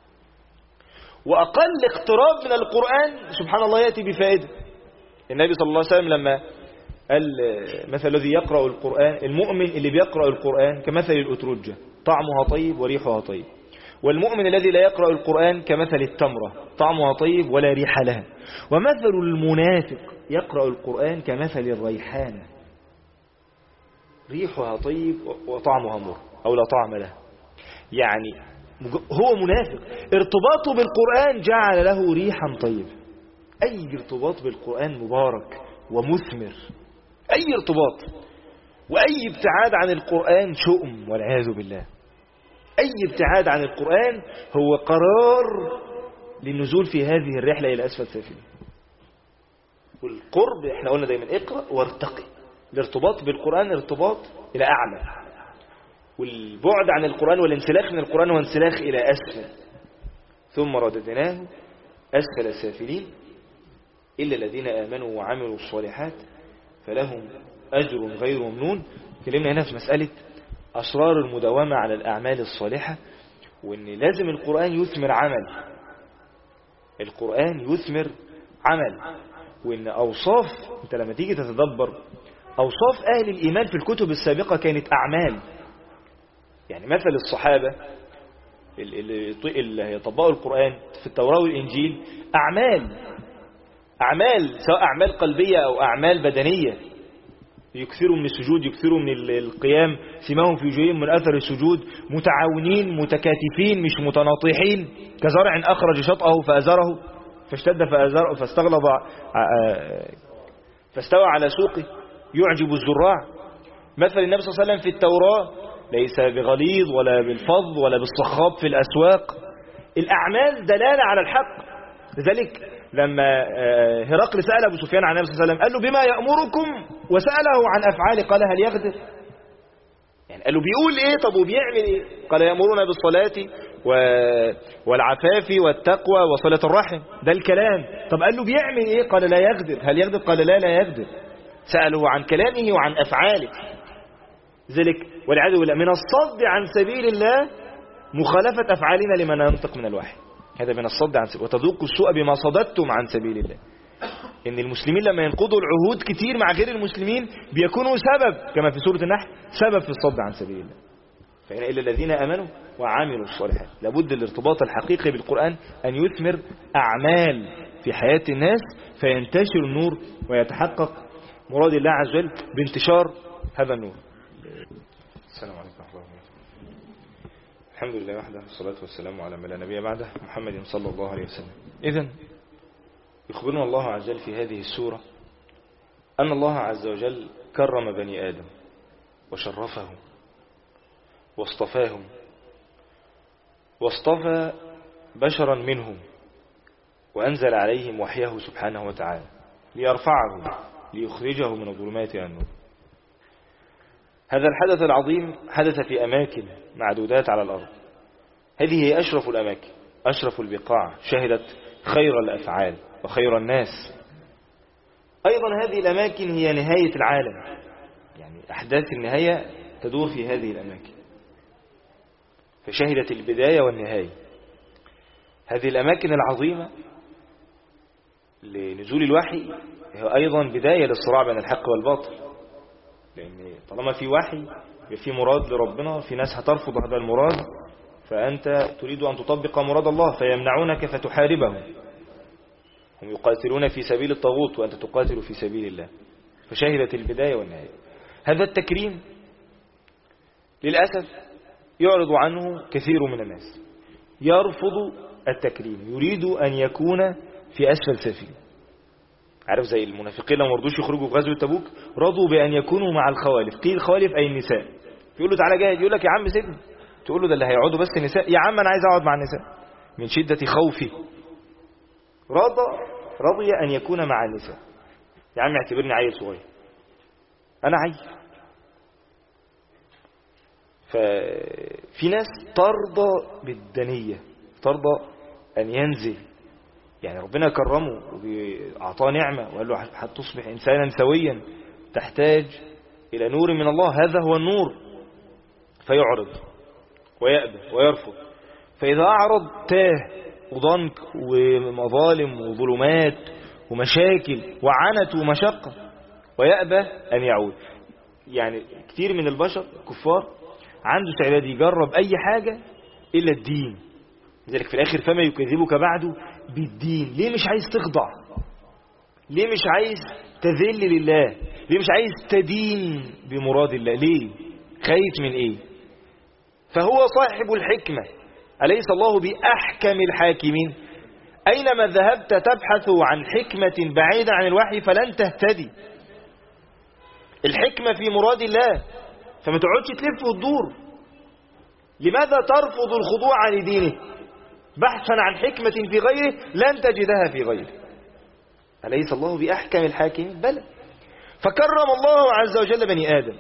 وأقل اقتراب من القرآن سبحان الله يأتي بفائدة. النبي صلى الله عليه وسلم لما قال مثل الذي يقرأ القرآن، المؤمن اللي بيقرأ القرآن كمثل الأترجة طعمها طيب وريحها طيب، والمؤمن الذي لا يقرأ القرآن كمثل التمرة طعمها طيب ولا ريح لها، ومثل المنافق يقرأ القرآن كمثل الريحانة ريحها طيب وطعمها مر أو لا طعم له. يعني هو منافق، ارتباطه بالقرآن جعل له ريحا طيب. أي ارتباط بالقرآن مبارك ومثمر، أي ارتباط. وأي ابتعاد عن القرآن شؤم والعياذ بالله. أي ابتعاد عن القرآن هو قرار للنزول في هذه الرحلة إلى أسفل سافلين. والقرب احنا قلنا دايما اقرأ وارتقي. الارتباط بالقرآن ارتباط إلى أعلى، والبعد عن القرآن والانسلاخ من القرآن هو انسلاخ إلى أسفل. ثم رددناه أسفل سافلين إلا الذين آمنوا وعملوا الصالحات فلهم أجر غير ممنون. كلمنا هنا في مسألة أسرار المداومة على الأعمال الصالحة، وأن لازم القرآن يثمر عمل، القرآن يثمر عمل. وأن أوصاف، أنت لما تيجي تتدبر أوصاف أهل الإيمان في الكتب السابقة كانت أعمال. يعني مثل الصحابة اللي يطبقوا القرآن في التوراة والإنجيل أعمال، أعمال سواء أعمال قلبية أو أعمال بدنية. يكثروا من السجود، يكثروا من القيام، سماهم في وجوههم من أثر السجود، متعاونين متكاتفين مش متناطحين، كزرع أخرج شطأه فأزره فاشتد فأزره فاستغلظ فاستوى على سوقه يعجب الزراع. مثل النبي صلى الله عليه وسلم في التوراة ليس بغليظ ولا بالفظ ولا بالصخاب في الأسواق. الأعمال دلالة على الحق. لذلك لما هرقل سأل أبو سفيان عن النبي صلى الله عليه وسلم قال له بما يأمركم، وسأله عن أفعاله قال هل يغدر؟ يعني قال له بيقول إيه؟ طب وبيعمل إيه؟ قال يأمرنا بالصلاة والعفاف والتقوى وصلة الرحم، ده الكلام. طب قال له بيعمل إيه؟ قال لا يغدر. هل يغدر؟ قال لا لا يغدر. سأله عن كلامه وعن أفعاله. ذلك والعياذ بالله من الصد عن سبيل الله مخالفة أفعالنا لما ننطق من الوحي. هذا من الصد عن سبيل، وتذوقوا السوء بما صددتم عن سبيل الله. إن المسلمين لما ينقضوا العهود كتير مع غير المسلمين بيكونوا سبب، كما في سورة النحل، سبب في الصد عن سبيل الله. فإن إلا الذين آمنوا وعملوا الصالحات. لابد الارتباط الحقيقي بالقرآن أن يثمر أعمال في حياة الناس فينتشر النور ويتحقق مراد الله عز وجل بانتشار هذا النور. السلام عليكم ورحمة الله وبركاته. الحمد لله وحده والصلاة والسلام على من لا نبي بعده محمد صلى الله عليه وسلم. إذن يخبرنا الله عز وجل في هذه السورة أن الله عز وجل كرم بني آدم وشرفهم واصطفاهم، واصطفى بشرا منهم وأنزل عليهم وحيه سبحانه وتعالى ليرفعهم ليخرجه من الظلمات إلى النور. هذا الحدث العظيم حدث في أماكن معدودات على الأرض. هذه هي أشرف الأماكن، أشرف البقاع، شهدت خير الأفعال وخير الناس. أيضا هذه الأماكن هي نهاية العالم، يعني أحداث النهاية تدور في هذه الأماكن، فشهدت البداية والنهاية. هذه الأماكن العظيمة لنزول الوحي هي أيضا بداية للصراع بين الحق والباطل، لأن طالما في وحي في مراد لربنا، في ناس هترفض هذا المراد، فأنت تريد أن تطبق مراد الله فيمنعونك فتحاربهم. هم يقاتلون في سبيل الطاغوت وأنت تقاتل في سبيل الله، فشهدت البداية والنهاية. هذا التكريم للأسف يعرض عنه كثير من الناس، يرفض التكريم، يريد أن يكون في أسفل سافلين. عارف زي المنافقين لما مرضوش يخرجوا في غزوة تبوك رضوا بأن يكونوا مع الخوالف. قيل الخوالف أي النساء. يقول له تعالى جاهد، يقول لك يا عم سيبني. تقول له ده اللي هيقعدوا بس نساء. يا عم أنا عايز أقعد مع النساء من شدة خوفي. رضى رضي أن يكون مع النساء. يا عم اعتبرني عيل صغير، أنا عيل. ففي ناس ترضى بالدنية، ترضى أن ينزل. يعني ربنا كرمه وأعطاه نعمة وقال له هتصبح إنسانا سويا تحتاج إلى نور من الله، هذا هو النور. فيعرض ويأبى ويرفض. فإذا أعرض تاه وضنك ومظالم وظلمات ومشاكل وعنت ومشقة، ويأبى أن يعود. يعني كثير من البشر الكفار عنده استعداد يجرب أي حاجة إلا الدين. لذلك في الآخر فما يكذبك بعده بالدين. ليه مش عايز تخضع؟ ليه مش عايز تذل لله؟ ليه مش عايز تدين بمراد الله؟ ليه؟ خايف من إيه؟ فهو صاحب الحكمة. أليس الله بأحكم الحاكمين؟ أينما ذهبت تبحث عن حكمة بعيدة عن الوحي فلن تهتدي. الحكمة في مراد الله، فما تقعدش تلف وتدور. لماذا ترفض الخضوع لدينه بحثا عن حكمة في غيره لن تجدها في غيره؟ أليس الله بأحكم الحاكمين؟ بلى. فكرم الله عز وجل بني آدم.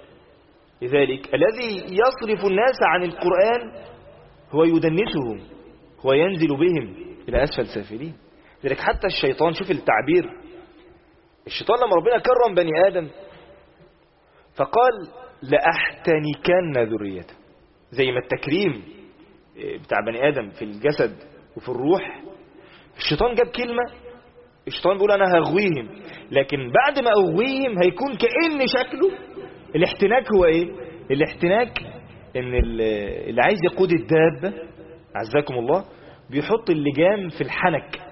لذلك الذي يصرف الناس عن القرآن هو يدنسهم، هو ينزل بهم إلى أسفل سافلين. لذلك حتى الشيطان، شوف التعبير، الشيطان لما ربنا كرم بني آدم فقال لأحتنكن ذريته. زي ما التكريم بتاع بني آدم في الجسد وفي الروح، الشيطان جاب كلمة، الشيطان بيقول أنا هغويهم، لكن بعد ما أغويهم هيكون كأن شكله الاحتناك. هو إيه الاحتناك؟ إن اللي عايز يقود الدابة عزكم الله بيحط اللجام في الحنك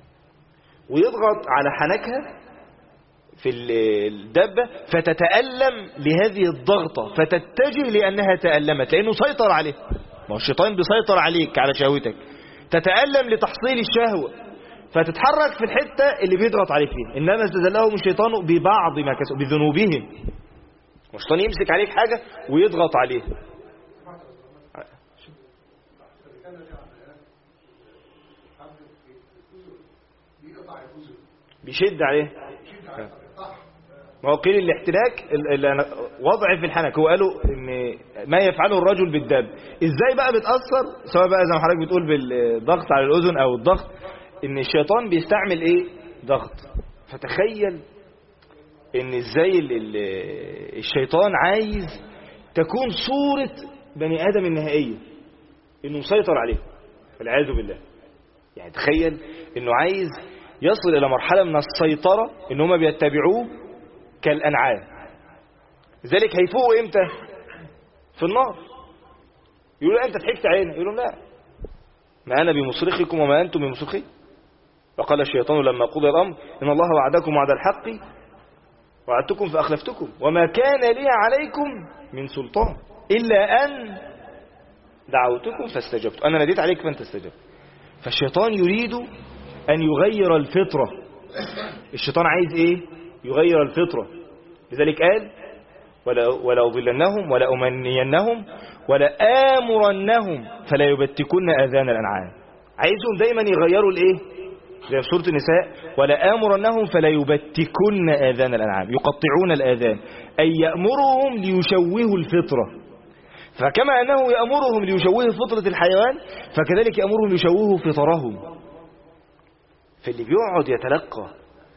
ويضغط على حنكها في الدابة فتتألم لهذه الضغطة فتتجه لأنها تألمت لأنه سيطر عليه. ما هو الشيطان بيسيطر عليك على شهوتك، تتألم لتحصيل الشهوة فتتحرك في الحتة اللي بيضغط عليك فيها. إنما استزلهم الشيطان ببعض ما كسبوا بذنوبهم. والشيطان يمسك عليك حاجة ويضغط عليه. بيشد عليه. ما هو قيل الاحتناك وضع في الحنك. هو قالوا ان ما يفعله الرجل بالداب ازاي بقى بتأثر، سواء بقى زي ما حضرتك بتقول بالضغط على الأذن او الضغط، ان الشيطان بيستعمل ايه ضغط. فتخيل ان ازاي الشيطان عايز تكون صورة بني آدم النهائية انه مسيطر عليه والعياذ بالله. يعني تخيل انه عايز يصل الى مرحلة من السيطرة ان هم بيتبعوه كالأنعام. لذلك هيفوقوا امتى؟ في النار. يقولوا انت ضحكت علينا، يقولوا لا ما انا بمصرخكم وما انتم بمصرخي. وقال الشيطان لما قضي الامر ان الله وعدكم وعد الحق وعدتكم فاخلفتكم وما كان لي عليكم من سلطان الا ان دعوتكم فاستجبت. انا ناديت عليك فانت استجبت. فالشيطان يريد ان يغير الفطرة. الشيطان عايز ايه؟ يغير الفطرة. لذلك قال ولا ولا أضلنهم ولا أمنينهم ولا آمرنهم فلا يبتكن آذان الأنعام. عايزهم دايما يغيروا الايه؟ زي في سورة النساء ولا آمرنهم فلا يبتكن آذان الأنعام، يقطعون الآذان، أي يأمرهم ليشوهوا الفطرة. فكما أنه يأمرهم ليشوهوا فطرة الحيوان فكذلك يأمرهم ليشوهوا فطرهم. فاللي بيقعد يتلقى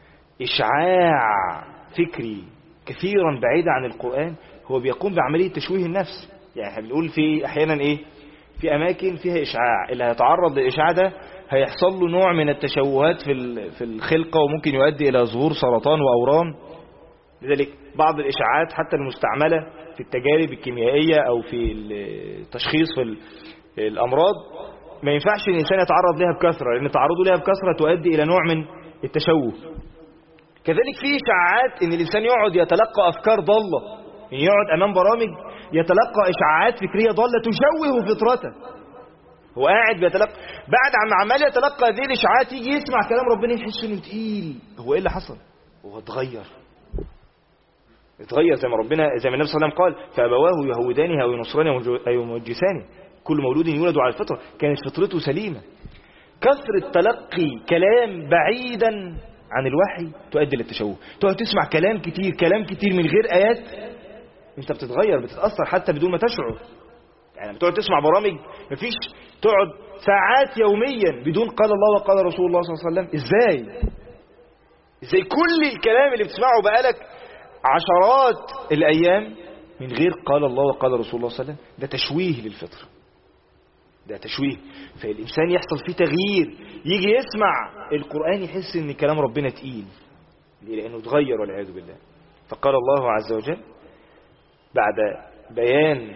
إشعاع فكري كثيرا بعيدا عن القرآن هو بيقوم بعملية تشويه النفس. يعني احنا بنقول في أحيانا إيه؟ في أماكن فيها إشعاع، اللي هيتعرض للإشعاع ده هيحصل له نوع من التشوهات في في الخلقة وممكن يؤدي إلى ظهور سرطان وأورام. لذلك بعض الإشعاعات حتى المستعملة في التجارب الكيميائية أو في التشخيص في الأمراض ما ينفعش الإنسان يتعرض لها بكثرة، لأن تعرضه لها بكثرة تؤدي إلى نوع من التشوه. كذلك في إشعاعات إن الإنسان يقعد يتلقى أفكار ضالة، يعني يقعد أمام برامج يتلقى إشعاعات فكرية ضالة تشوه فطرته. هو قاعد بيتلقى، بعد عما عمال يتلقى هذه الاشاعات يجي يسمع كلام ربنا يحس انه تقيل. هو ايه اللي حصل؟ هو اتغير اتغير زي ما ربنا زي ما النبي صلى الله عليه وسلم قال فابواه يهودانه او ينصرانه او يمجسانه كل مولود يولد على الفطره. كانت فطرته سليمه. كثرة تلقي كلام بعيدا عن الوحي تؤدي للتشوه. تقعد تسمع كلام كتير كلام كتير من غير آيات، انت بتتغير بتتأثر حتى بدون ما تشعر. يعني بتقعد تسمع برامج مفيش، تقعد ساعات يوميا بدون قال الله وقال رسول الله صلى الله عليه وسلم. ازاي ازاي كل الكلام اللي بتسمعه بقالك عشرات الايام من غير قال الله وقال رسول الله صلى الله عليه وسلم؟ ده تشويه للفطر، ده تشويه. فالإنسان يحصل فيه تغيير، يجي يسمع القرآن يحس ان كلام ربنا تقيل لأنه اتغير والعياذ بالله. فقال الله عز وجل بعد بيان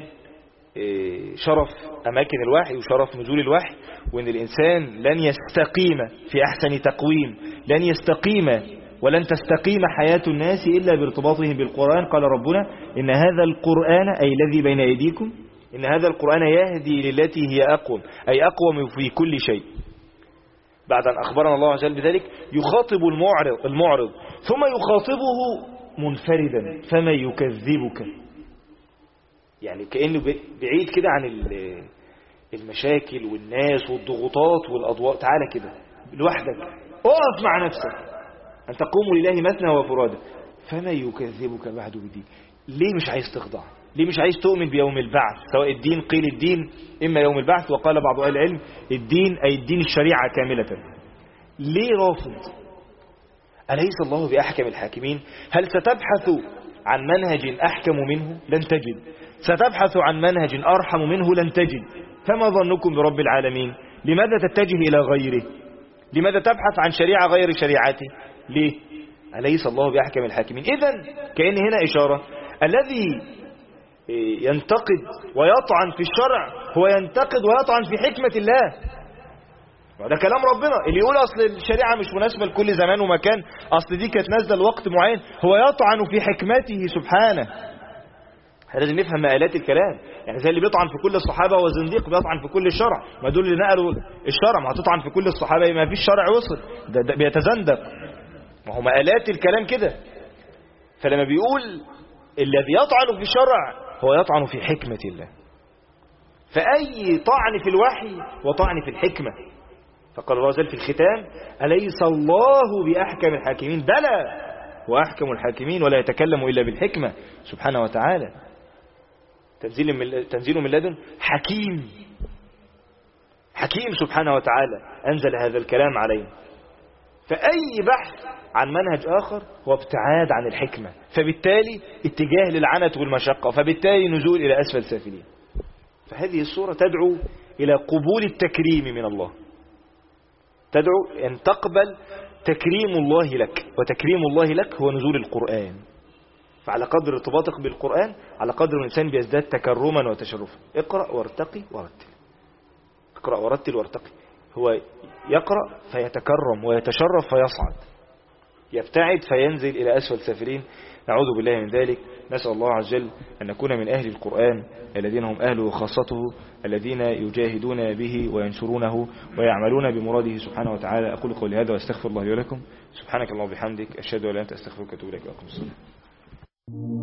شرف أماكن الوحي وشرف نزول الوحي، وأن الإنسان لن يستقيم في أحسن تقويم، لن يستقيم ولن تستقيم حياة الناس إلا بارتباطهم بالقرآن. قال ربنا إن هذا القرآن أي الذي بين أيديكم إن هذا القرآن يهدي للتي هي أقوم، أي أقوم في كل شيء. بعد أن أخبرنا الله عز وجل بذلك يخاطب المعرض, المعرض ثم يخاطبه منفردا فما يكذبك. يعني كأنه بعيد كده عن المشاكل والناس والضغوطات والأضواء. تعالى كده لوحدك، اقف مع نفسك أن تقوموا لله مثنى وفرادا فما يكذبك بعد بدين. ليه مش عايز تخضع؟ ليه مش عايز تؤمن بيوم البعث؟ سواء الدين قيل الدين إما يوم البعث، وقال بعض أهل العلم الدين أي الدين الشريعة كاملة. ليه رافض؟ أليس الله بأحكم الحاكمين؟ هل ستبحث عن منهج أحكم منه؟ لن تجد. ستبحث عن منهج أرحم منه؟ لن تجد. فما ظنكم برب العالمين؟ لماذا تتجه إلى غيره؟ لماذا تبحث عن شريعة غير شريعته؟ ليه؟ أليس الله بأحكم الحاكمين؟ إذن كأن هنا إشارة الذي ينتقد ويطعن في الشرع هو ينتقد ويطعن في حكمة الله. ده كلام ربنا. اللي يقول أصل الشريعة مش مناسبة لكل زمان ومكان، أصل دي كانت نازلة لوقت معين، هو يطعن في حكمته سبحانه. لازم نفهم مآلات الكلام. يعني زي اللي بيطعن في كل الصحابة هو زنديق بيطعن في كل الشرع. ما دول اللي نقلوا الشرع، ما هتطعن في كل الصحابة ما فيش شرع وصل، ده, ده بيتزندق. ما هو مآلات الكلام كده. فلما بيقول الذي يطعن في الشرع هو يطعن في حكمة الله. فأي طعن في الوحي وطعن في الحكمة. فقال الله عز وجل في الختام أليس الله بأحكم الحاكمين؟ بلى وأحكم الحاكمين ولا يتكلم إلا بالحكمة سبحانه وتعالى. تنزيل من, تنزيل من لدن حكيم حكيم سبحانه وتعالى أنزل هذا الكلام علينا. فأي بحث عن منهج آخر هو ابتعاد عن الحكمة، فبالتالي اتجاه للعنة والمشقة، فبالتالي نزول إلى أسفل سافلين. فهذه الصورة تدعو إلى قبول التكريم من الله، تدعو أن تقبل تكريم الله لك، وتكريم الله لك هو نزول القرآن. فعلى قدر ارتباطك بالقرآن على قدر الإنسان بيزداد تكرما وتشرفا. اقرأ وارتقي ورتل، اقرأ ورتل وارتقي. هو يقرأ فيتكرم ويتشرف فيصعد، يبتعد فينزل إلى أسفل سافلين. نعوذ بالله من ذلك. نسأل الله عز وجل أن نكون من أهل القرآن الذين هم أهله وخاصته، الذين يجاهدون به وينشرونه ويعملون بمراده سبحانه وتعالى. أقول قولي هذا واستغفر الله لي ولكم. سبحانك اللهم وبحمدك، أشهد أن لا إله إلا أنت، أستغفرك وأتوب إليك. وأقم الصلاة.